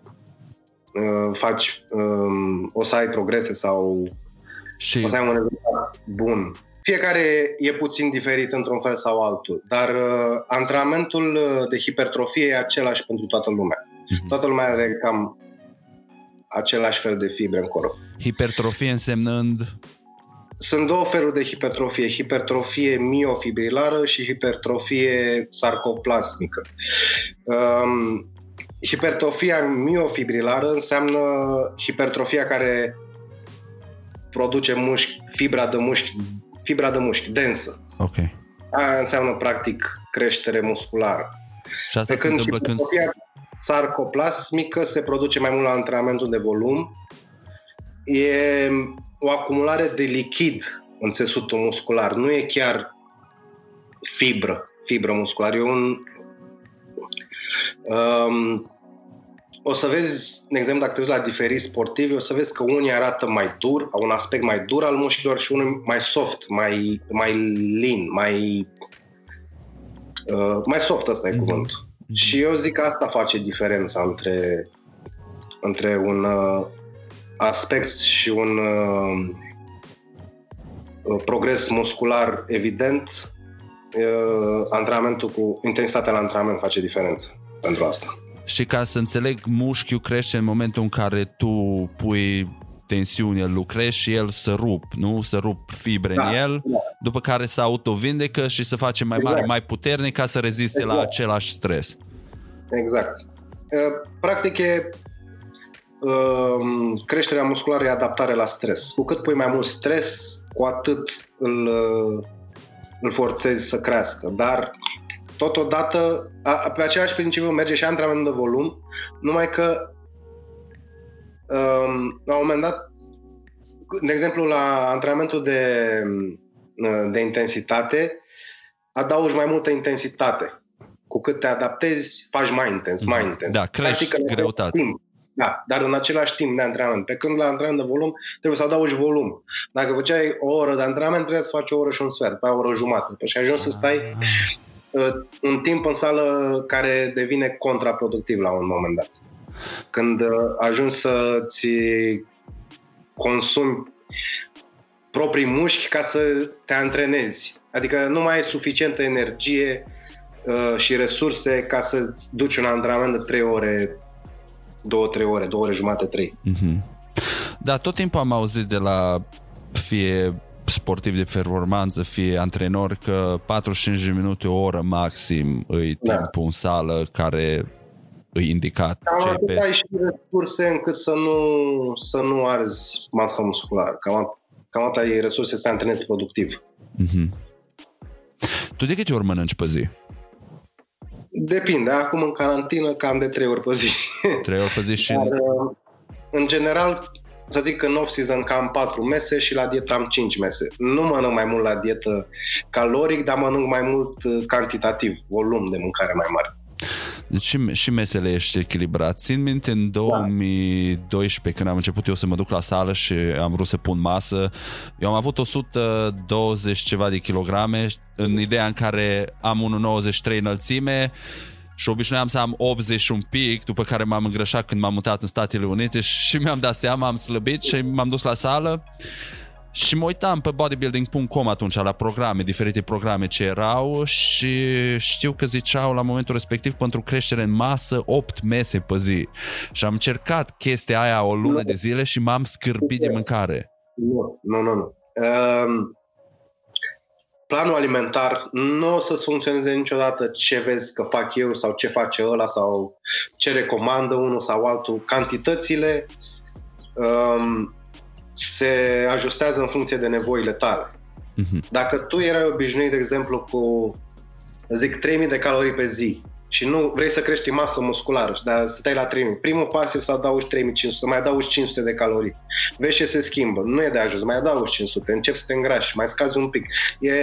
o să ai progrese sau o să ai un rezultat bun. Fiecare e puțin diferit într-un fel sau altul, dar antrenamentul de hipertrofie e același pentru toată lumea. Toată lumea are cam același fel de fibre în corp. Hipertrofie însemnând? Sunt 2 feluri de hipertrofie. Hipertrofie miofibrilară și hipertrofie sarcoplasmică. Hipertrofia miofibrilară înseamnă hipertrofia care produce fibra de mușchi densă. Ok. Aia înseamnă practic creștere musculară. Și asta se întâmplă când... sarcoplasmică se produce mai mult la antrenamentul de volum. E o acumulare de lichid în țesutul muscular. Nu e chiar fibră musculară. E o să vezi, de exemplu, dacă te uiți la diferiți sportivi, o să vezi că unii arată mai dur, au un aspect mai dur al mușchilor și unii mai soft, mai lean, mai soft, ăsta e cuvântul. Și eu zic că asta face diferența între un aspect și un progres muscular evident. Antrenamentul cu intensitatea la antrenament face diferență pentru asta. Și ca să înțeleg, mușchiul crește în momentul în care tu pui tensiune, îl lucrezi și el să rup, nu? Să rup fibre în el, după care să autovindecă și să face mai mare, mai puternic ca să reziste la același stres. Exact. Practic e creșterea musculară e adaptare la stres. Cu cât pui mai mult stres, cu atât îl forțezi să crească. Dar totodată, pe același principiu merge și antrenamentul de volum, numai că la un moment dat, de exemplu, la antrenamentul de intensitate, adaugi mai multă intensitate. Cu cât te adaptezi, faci mai intens. Da, crești greutatea. Da, dar în același timp de antrenament. Pe când la antrenament de volum trebuie să adaugi volum. Dacă făceai o oră de antrenament, trebuie să faci o oră și un sfert, pe o oră jumătate. Și ajungi să stai un timp în sală care devine contraproductiv la un moment dat. Când ajungi să-ți consumi proprii mușchi ca să te antrenezi. Adică nu mai ai suficientă energie și resurse ca să duci un antrenament de 3 ore, 2-3 ore, 2 ore jumate, 3. Da, tot timpul am auzit de la fie sportivi de performanță, fie antrenori, că 45 de minute, o oră maxim îi timpul în sală care îi indicat. Cam ai și resurse încât să nu arzi masă musculară. Cam atât ai resurse să te antrenezi productiv. Tu de câte ori mănânci pe zi? Depinde. Acum în carantină cam de 3 ori pe zi. 3 ori pe zi și... Dar, în general, să zic că în off-season cam 4 mese și la dietă am 5 mese. Nu mănânc mai mult la dietă caloric, dar mănânc mai mult cantitativ, volum de mâncare mai mare. Deci și mesele ești echilibrat. Țin minte în 2012 când am început eu să mă duc la sală și am vrut să pun masă. Eu am avut 120 ceva de kilograme în ideea în care am 1,93 înălțime și obișnuiam să am 80 un pic, după care m-am îngrășat când m-am mutat în Statele Unite și mi-am dat seama, am slăbit și m-am dus la sală. Și mă uitam pe bodybuilding.com atunci la programe, diferite programe ce erau și știu că ziceau la momentul respectiv pentru creștere în masă 8 mese pe zi. Și am încercat chestia aia o lună de zile și m-am scârbit de mâncare. Nu. Planul alimentar nu o să-ți funcționeze niciodată ce vezi că fac eu sau ce face ăla sau ce recomandă unul sau altul. Cantitățile se ajustează în funcție de nevoile tale. Dacă tu erai obișnuit, de exemplu, cu 3000 de calorii pe zi și nu vrei să crești masă musculară, dar stai la 3000. Primul pas e să adaugi 3500, să mai adaugi 500 de calorii. Vezi ce se schimbă. Nu e de ajuns, mai adaugi 500, începi să te îngrași, mai scazi un pic.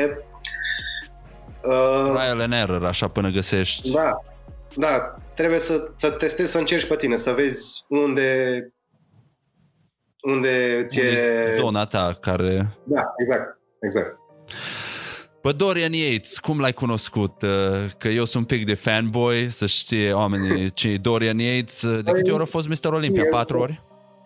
Trial and error, așa, până găsești. Da, trebuie să testezi, să încerci pe tine, să vezi unde ți-e... zona ta care... Da, exact. Pe Dorian Yates, cum l-ai cunoscut? Că eu sunt un pic de fanboy, să știe oamenii ce e Dorian Yates. De câte ori a fost Mr. Olympia? 4 ori?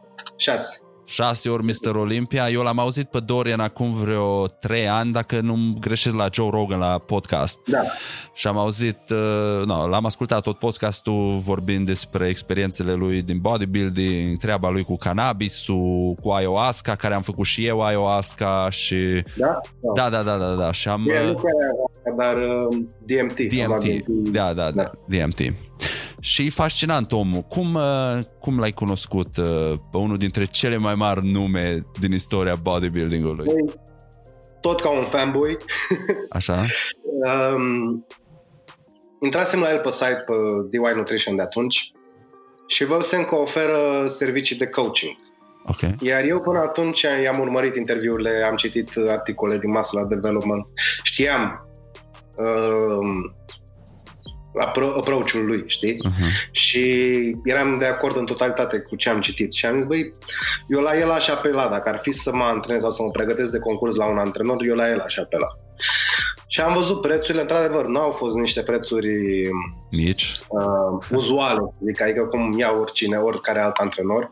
6 ori Mr. Olympia. Eu l-am auzit pe Dorian acum vreo 3 ani, dacă nu greșesc, la Joe Rogan la podcast. Da. Și am auzit, l-am ascultat tot podcastul vorbind despre experiențele lui din bodybuilding, treaba lui cu cannabisul, cu ayahuasca, care am făcut și eu ayahuasca și... Da. Și am... Dar DMT. DMT. Și e fascinant omul. Cum l-ai cunoscut pe unul dintre cele mai mari nume din istoria bodybuilding-ului? Tot ca un fanboy. Așa? Intrasem la el pe site, pe DY Nutrition de atunci și văzusem că oferă servicii de coaching. Okay. Iar eu până atunci i-am urmărit interviurile, am citit articole din Muscle Development, știam approach-ul lui, știi? Uh-huh. Și eram de acord în totalitate cu ce am citit și am zis, băi, eu la el aș apela, dacă ar fi să mă antrenez sau să mă pregătesc de concurs la un antrenor, eu la el aș apela. Și am văzut prețurile, într-adevăr, nu au fost niște prețuri mici, uzuale, adică cum ia oricare alt antrenor.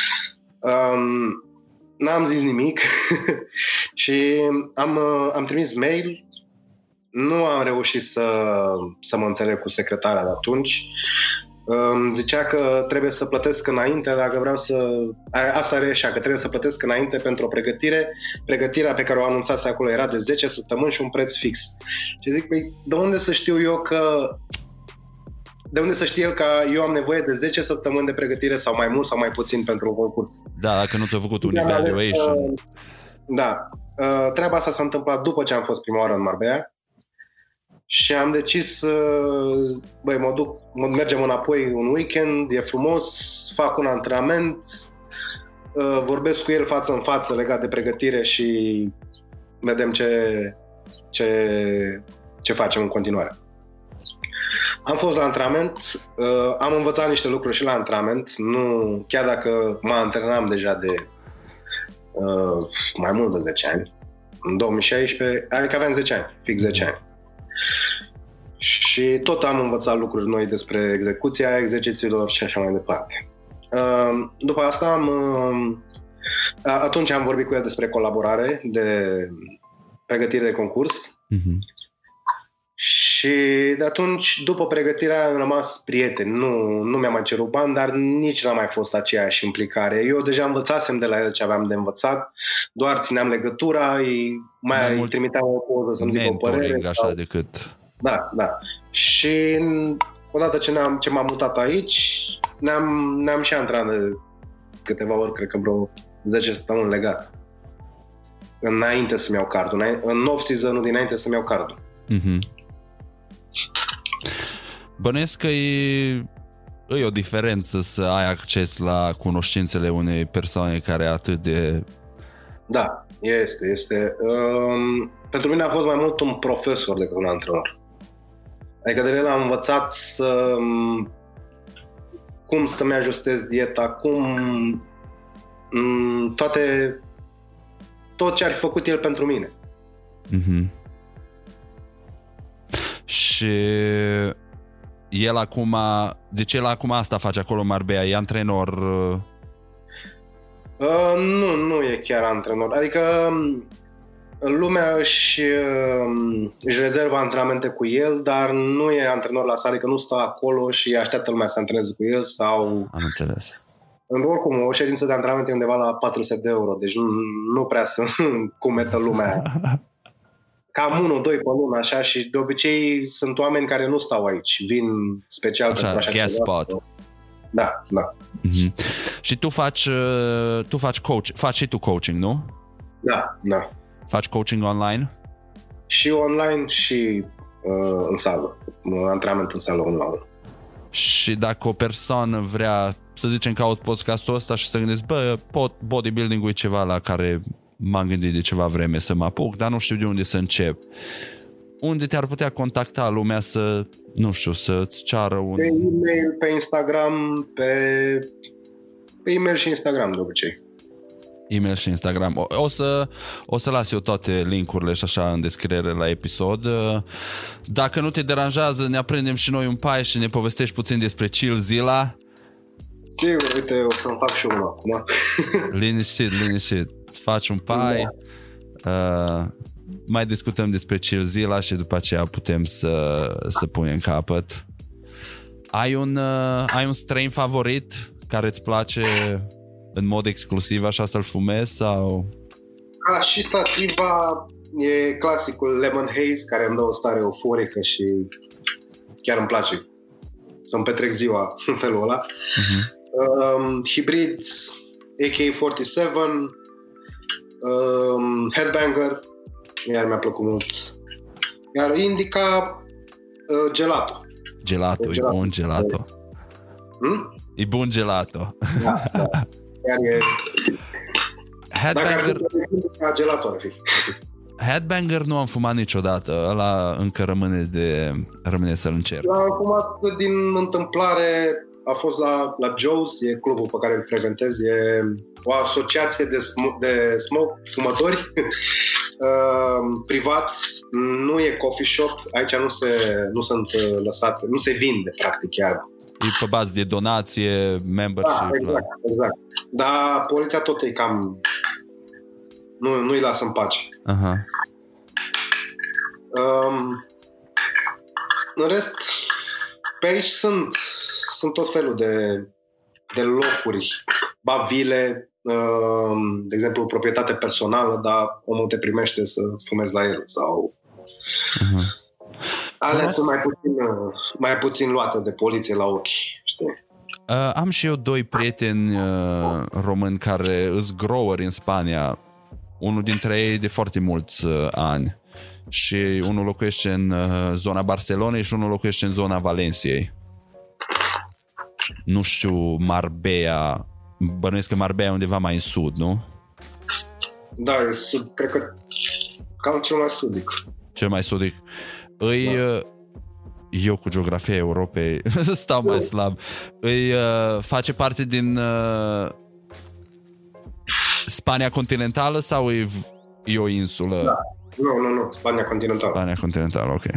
N-am zis nimic și am trimis mail. Nu am reușit să mă înțeleg cu secretara de atunci. Zicea că trebuie să plătesc înainte dacă vreau să... Asta reieșea, că trebuie să plătesc înainte pentru o pregătire. Pregătirea pe care o anunțase acolo era de 10 săptămâni și un preț fix. Și zic, păi, de unde să știu eu că... De unde să știe el că eu am nevoie de 10 săptămâni de pregătire sau mai mult sau mai puțin pentru un concurs? Da, dacă nu ți-a făcut un evaluation. Da. Treaba asta s-a întâmplat după ce am fost prima oară în Marbella. Și am decis, băi, mergem înapoi un weekend, e frumos, fac un antrenament, vorbesc cu el față în față legat de pregătire și vedem ce facem în continuare. Am fost la antrenament, am învățat niște lucruri și la antrenament, nu, chiar dacă mă antrenam deja de mai mult de 10 ani, în 2016, adică aveam 10 ani, fix 10 ani. Și tot am învățat lucruri noi despre execuția exercițiilor și așa mai departe. După asta atunci am vorbit cu el despre colaborare, de pregătire de concurs. Uh-huh. Și de atunci, după pregătirea, am rămas prieten. Nu mi-a mai cerut bani, dar nici n-a mai fost aceeași implicare. Eu deja învățasem de la el ce aveam de învățat, doar țineam legătura, mai trimiteam o poză să-mi zic o părere. Așa decât... Da. Și odată ce m-am mutat aici, ne-am și antrenat de câteva ori, cred că vreo 10 săptămâni legat. Înainte să-mi iau cardul, în off-season-ul dinainte să-mi iau cardul. Mm-hmm. Bănuiesc că e o diferență să ai acces la cunoștințele unei persoane care e atât de... Da, este. Pentru mine a fost mai mult un profesor decât un antrenor. Adică de el am învățat cum să-mi ajustez dieta, tot ce ar fi făcut el pentru mine. Mm-hmm. Și el acum, deci el acum asta face acolo în Marbella, e antrenor? Nu e chiar antrenor, adică lumea își rezervă antrenamente cu el, dar nu e antrenor la sală, adică nu stă acolo și așteaptă lumea să antreneze cu el sau... Am înțeles. Oricum, o ședință de antrenament e undeva la 400 de euro, deci nu prea să cumetă lumea. Cam 1-2 pe lună, așa, și de obicei sunt oameni care nu stau aici, vin special așa, pentru așa guest spot. Da. Mm-hmm. Și tu faci și tu coaching, nu? Da. Faci coaching online? Și online și în sală. antrenament în sală 1-1. Și dacă o persoană vrea, să zicem, caut podcastul ăsta și să gândesc, bodybuilding-ul e ceva la care m-am gândit de ceva vreme să mă apuc, dar nu știu de unde să încep. Unde te-ar putea contacta lumea să, nu știu, să-ți ceară un... Pe e-mail, pe Instagram, pe e-mail și Instagram de obicei. E-mail și Instagram. O să las eu toate link-urile și așa în descriere la episod. Dacă nu te deranjează, ne aprindem și noi un pai și ne povestești puțin despre ChillZilla. Sigur, uite, o să-mi fac și unul acum. Liniștit. Îți faci un pai. Mai discutăm despre ChillZilla și după aceea putem să punem capăt. Ai un strain favorit care îți place în mod exclusiv așa să-l fumezi sau? Ca și sativa e clasicul Lemon Haze, care îmi dă o stare euforică și chiar îmi place să-mi petrec ziua în felul ăla. Hybrids AK-47, Headbanger, iar mi-a plăcut mult. Iar Indica, Gelato. Gelato, e bun gelato. E bun gelato. Da. Chiar e... Headbanger... Gelato ar fi. Headbanger nu am fumat niciodată. Ăla încă rămâne să-l încerc. L-am fumat din întâmplare. A fost la Joe's, e clubul pe care îl frecventez, e o asociație de fumători privat, nu e coffee shop, aici nu sunt lăsate, nu se vinde practic chiar. E pe bază de donație, membership. Da, exact. Dar poliția tot e cam... Nu-i lasă în pace. Aha. În rest, pe aici sunt tot felul de locuri, vile, de exemplu, proprietate personală, dar omul te primește să fumezi la el sau... Alea sunt mai puțin luate de poliție la ochi, știi? Am și eu doi prieteni români care îs groweri în Spania. Unul dintre ei de foarte mulți ani. Și unul locuiește în zona Barcelonei și unul locuiește în zona Valenciei. Nu știu, Marbella. Bănuiesc că Marbella e undeva mai în sud, nu? Da, e sud, cred că cam cel mai sudic. Cel mai sudic. Eu cu geografia Europei stau mai slab. Face parte din Spania continentală sau e o insulă? Da. Nu, Spania continentală. Spania continentală, ok.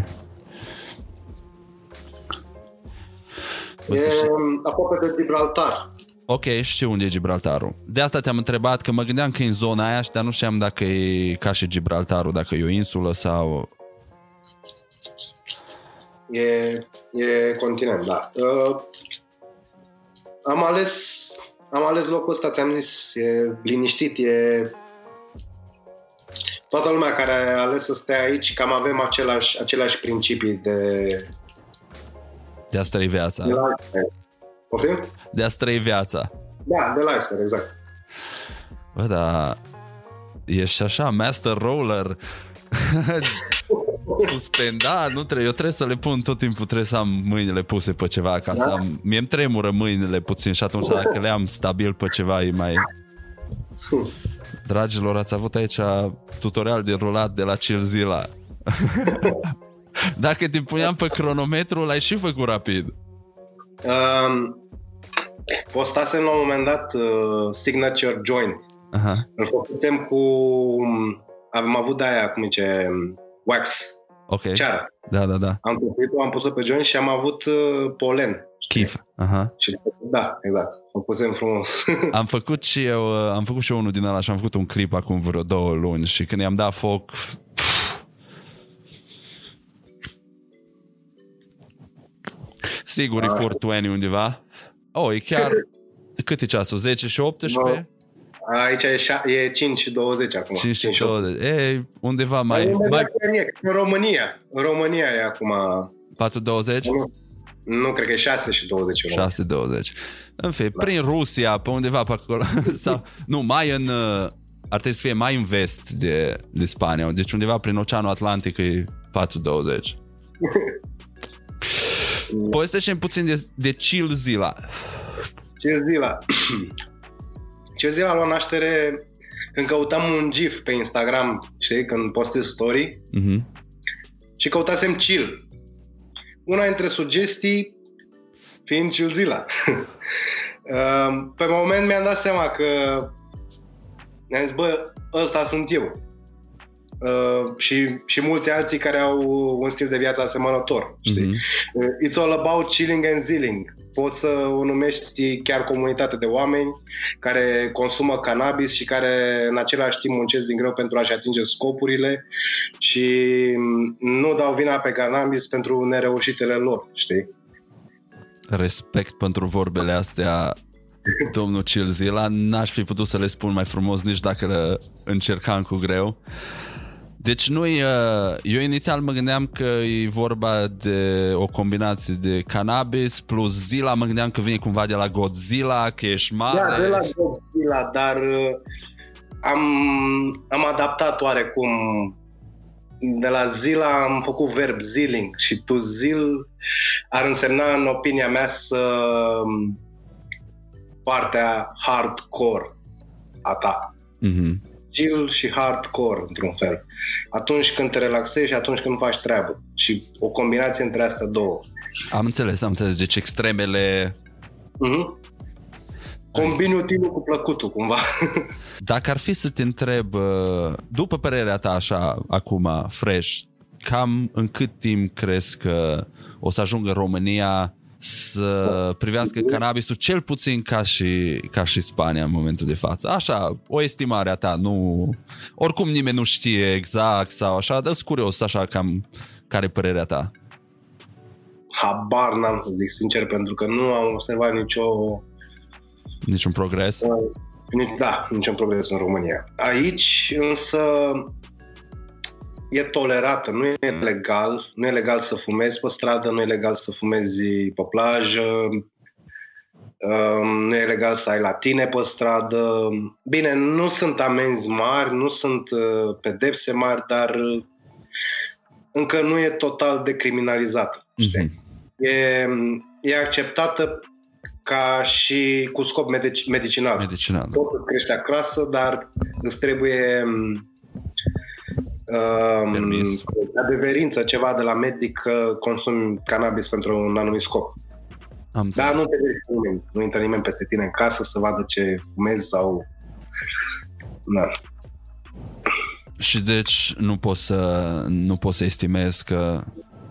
E aproape de Gibraltar. Ok, știu unde e Gibraltarul. De asta te-am întrebat, că mă gândeam că e în zona aia, dar nu știam dacă e ca și Gibraltarul, dacă e o insulă sau... E continent, da. Am ales locul ăsta, ți-am zis, e liniștit, e... Toată lumea care a ales să stea aici, cam avem aceleași principii de a trăi viața. De a trăi viața. Da, de lifestyle, exact. Bă, dar ești așa, master roller. Suspendat, nu trebuie. Eu trebuie să le pun tot timpul, trebuie să am mâinile puse pe ceva ca să am... Mie-mi tremură mâinile puțin și atunci dacă le am stabil pe ceva e mai... Dragilor, ați avut aici tutorial de rulat de la ChillZilla. Dacă te puneam pe cronometru, l-ai și făcut rapid. Postasem la un moment dat signature joint. Aha. Îl făcusem cu... Am avut de-aia, cum zice, wax. Ok. Ceară. Da. Am pus-o pe joint și am avut polen. Kif. Aha. Și, da, exact. Am pusem frumos. Am făcut și eu unul din ăla și am făcut un clip acum vreo 2 luni și când i-am dat foc... Sigur e 420 undeva. E chiar... Cât e ceasul? 10 și 18? Aici e 5 și 20 acum. 5 și 20. E undeva mai... În România e acum... 420? Nu, cred că e 6 și 20. 6 20. În fine, prin Rusia, pe undeva pe acolo. Sau, nu, mai în... Ar trebui să fie mai în vest de Spania. Deci undeva prin Oceanul Atlantic e 420. Povestește-mi puțin de Chill Zila. Chill Zila a luat naștere când căutam un GIF pe Instagram, știi, când postez story, și căutasem chill. Una dintre sugestii fiind Chill Zila. Pe moment mi-am dat seama că mi-am zis, bă, ăsta sunt eu. Și mulți alții care au un stil de viață asemănător, știi? It's all about chilling and zilling. Poți să o numești chiar comunitate de oameni care consumă cannabis și care în același timp muncesc din greu pentru a-și atinge scopurile și nu dau vina pe cannabis pentru nereușitele lor, știi? Respect pentru vorbele astea, domnul Chill Zila. N-aș fi putut să le spun mai frumos nici dacă le încercam cu greu. Deci eu inițial mă gândeam că e vorba de o combinație de cannabis plus Zila, mă gândeam că vine cumva de la Godzilla, că ești mare. Da, de la Godzilla, dar am adaptat oarecum. De la Zila am făcut verb zilling și to zil ar însemna, în opinia mea, să partea hardcore a ta. Chill și hardcore, într-un fel. Atunci când te relaxezi și atunci când faci treabă. Și o combinație între astea două. Am înțeles. Deci extremele... Combini utilul cu plăcutul, cumva. Dacă ar fi să te întreb, după părerea ta așa, acum, fresh, cam în cât timp crezi că o să ajungă România să privească cannabisul cel puțin ca și Spania în momentul de față? Așa, o estimare a ta, nu... Oricum nimeni nu știe exact sau așa, dar-s curios așa cam care e părerea ta. Habar n-am să zic sincer, pentru că nu am observat niciun progres? Niciun progres în România. Aici însă e tolerată, nu e legal. Nu e legal să fumezi pe stradă, nu e legal să fumezi pe plajă, nu e legal să ai la tine pe stradă. Bine, nu sunt amenzi mari, nu sunt pedepse mari, dar încă nu e total decriminalizată. E acceptată ca și cu scop medicinal. Totul crește acasă, dar îți trebuie adeverință, ceva de la medic că consumi cannabis pentru un anumit scop. Dar nu te vezi nimeni, nu intră nimeni peste tine în casă să vadă ce fumezi sau... Da. Și deci nu poți să estimezi că...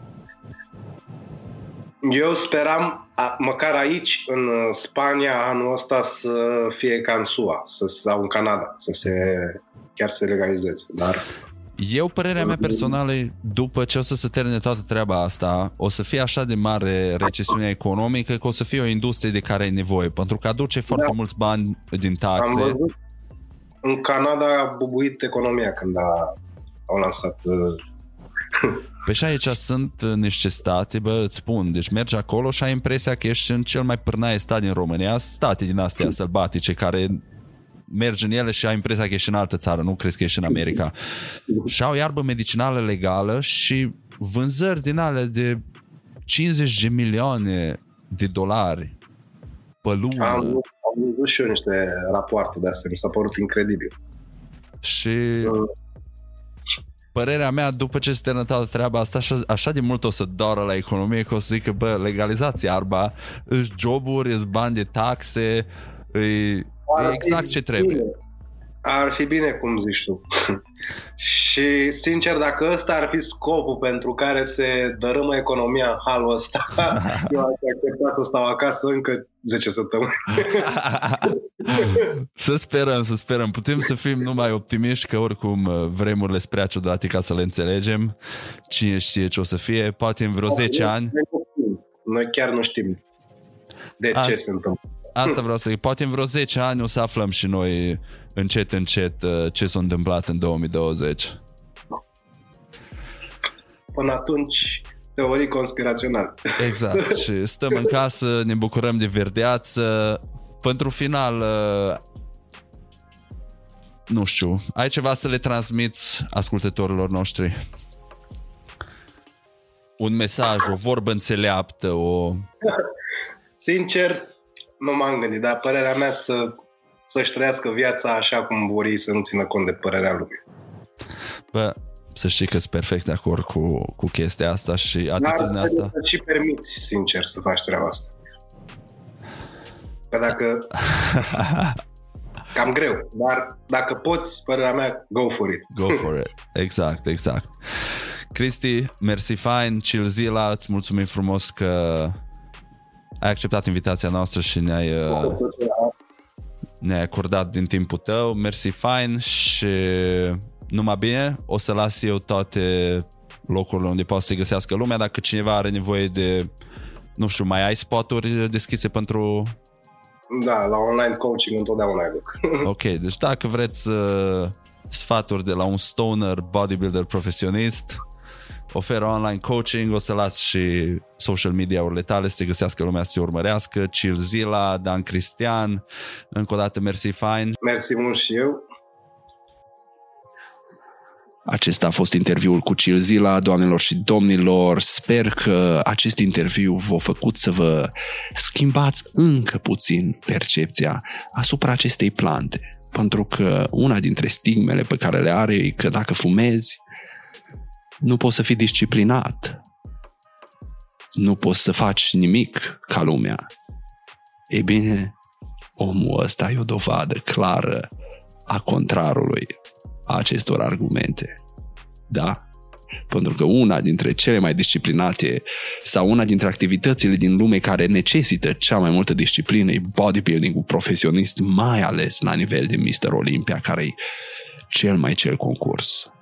Eu speram, măcar aici, în Spania, anul ăsta să fie ca în SUA sau în Canada, chiar să se legalizeze. Dar... Eu, părerea mea personală, după ce o să se termine toată treaba asta, o să fie așa de mare recesiunea economică că o să fie o industrie de care ai nevoie, pentru că aduce foarte mulți bani din taxe. Am văzut, în Canada a bubuit economia când au lansat... Păi și aici sunt niște state, îți spun, deci mergi acolo și ai impresia că ești în cel mai pârnaie stat din România, state din astea sălbatice care mergi în ele și ai impresia că ești în altă țară, nu crezi că ești în America. Și au iarbă medicinală legală și vânzări din ale de 50 de milioane de dolari pe lună. Am văzut și eu niște rapoarte de astea, mi s-a părut incredibil. Și... părerea mea, după ce se termină toată treaba asta, așa de mult o să doară la economie că o să zic că, bă, legalizați iarba, îți joburi, îți bani de taxe, e exact ce trebuie. Ar fi bine, cum zici tu. Și, sincer, dacă ăsta ar fi scopul pentru care se dărâmă economia în halul ăsta, eu aș accepta să stau acasă încă 10 săptămâni. Să sperăm. Putem să fim numai optimiști că oricum vremurile sunt prea ciudate ca să le înțelegem. Cine știe ce o să fie, poate în vreo 10 ani. Noi chiar nu știm de ce se întâmplă. Asta vreau să zic. Poate în vreo 10 ani o să aflăm și noi încet ce s-a întâmplat în 2020. Până atunci, teorii conspiraționale. Exact. Și stăm în casă, ne bucurăm de verdeață. Pentru final, nu știu, ai ceva să le transmiți ascultătorilor noștri? un mesaj, o vorbă înțeleaptă, o... Sincer, nu m-am gândit, dar părerea mea să-și trăiască viața așa cum vor ei, să nu țină cont de părerea lui. Bă, să știi că sunt perfect de acord cu chestia asta și atitudinea asta. Dar și permiți, sincer, să faci treaba asta. Că dacă... Cam greu, dar dacă poți, părerea mea, go for it. Go for it, exact. Cristi, mersi fain, Chillzilla, îți mulțumim frumos că ai acceptat invitația noastră și ne-ai acordat din timpul tău. Mersi fain și numai bine. O să las eu toate locurile unde poate să găsească lumea. Dacă cineva are nevoie de, nu știu, mai ai spoturi deschise pentru... Da, la online coaching întotdeauna ai loc. Ok, deci dacă vreți sfaturi de la un stoner bodybuilder profesionist, oferă online coaching, o să las și social media-urile tale să se găsească lumea să te urmărească. Chillzilla, Dan Cristian, încă o dată mersi fain. Mersi mult și eu. Acesta a fost interviul cu Chillzilla, doamnelor și domnilor. Sper că acest interviu v-a făcut să vă schimbați încă puțin percepția asupra acestei plante. Pentru că una dintre stigmele pe care le are e că dacă fumezi, nu poți să fii disciplinat. Nu poți să faci nimic ca lumea. Ei bine, omul ăsta e o dovadă clară a contrarului a acestor argumente. Da? Pentru că una dintre cele mai disciplinate sau una dintre activitățile din lume care necesită cea mai multă disciplină e bodybuilding-ul profesionist, mai ales la nivel de Mr. Olympia, care e cel concurs.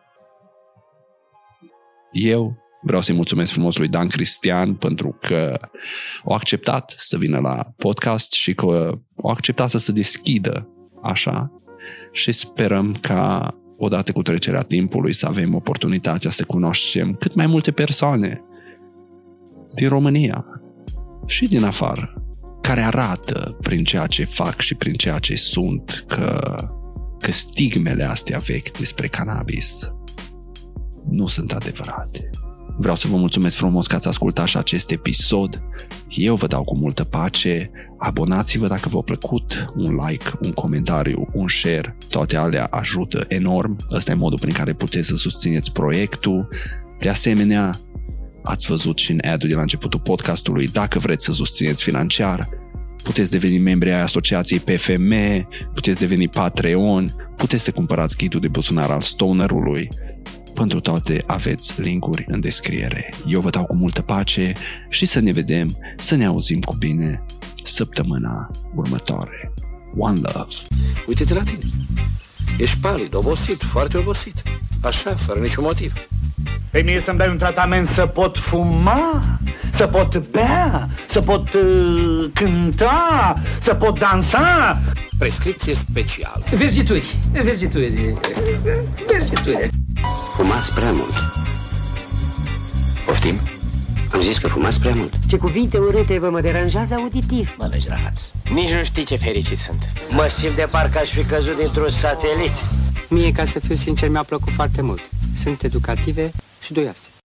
Eu vreau să-i mulțumesc frumos lui Dan Cristian pentru că a acceptat să vină la podcast și că a acceptat să se deschidă așa și sperăm ca odată cu trecerea timpului să avem oportunitatea să cunoaștem cât mai multe persoane din România și din afară care arată prin ceea ce fac și prin ceea ce sunt că stigmele astea vechi despre cannabis nu sunt adevărate. Vreau să vă mulțumesc frumos că ați ascultat și acest episod. Eu vă dau cu multă pace. Abonați-vă dacă v-a plăcut. Un like, un comentariu, un share. Toate alea ajută enorm. Ăsta e modul prin care puteți să susțineți proiectul. De asemenea, ați văzut și în ad-ul de la începutul podcastului, dacă vreți să susțineți financiar, puteți deveni membri ai asociației PFM, puteți deveni Patreon, puteți să cumpărați ghidul de buzunar al Stonerului. Pentru toate aveți linkuri în descriere. Eu vă dau cu multă pace și să ne vedem, să ne auzim cu bine săptămâna următoare. One love! Uite-te la tine. Ești palid, obosit, foarte obosit. Așa, fără niciun motiv. Păi mie să-mi dai un tratament să pot fuma, să pot bea, să pot cânta, să pot dansa. Prescripție specială. Verzituri. Fumați prea mult. Poftim? Am zis că fumați prea mult. Ce cuvinte urâte vă mă deranjează auditiv. Mă legi rahat. Nici nu știi ce fericit sunt. Mă simt de parcă aș fi căzut dintr-un satelit. Mie, ca să fiu sincer, mi-a plăcut foarte mult. Sunt educative și duioase.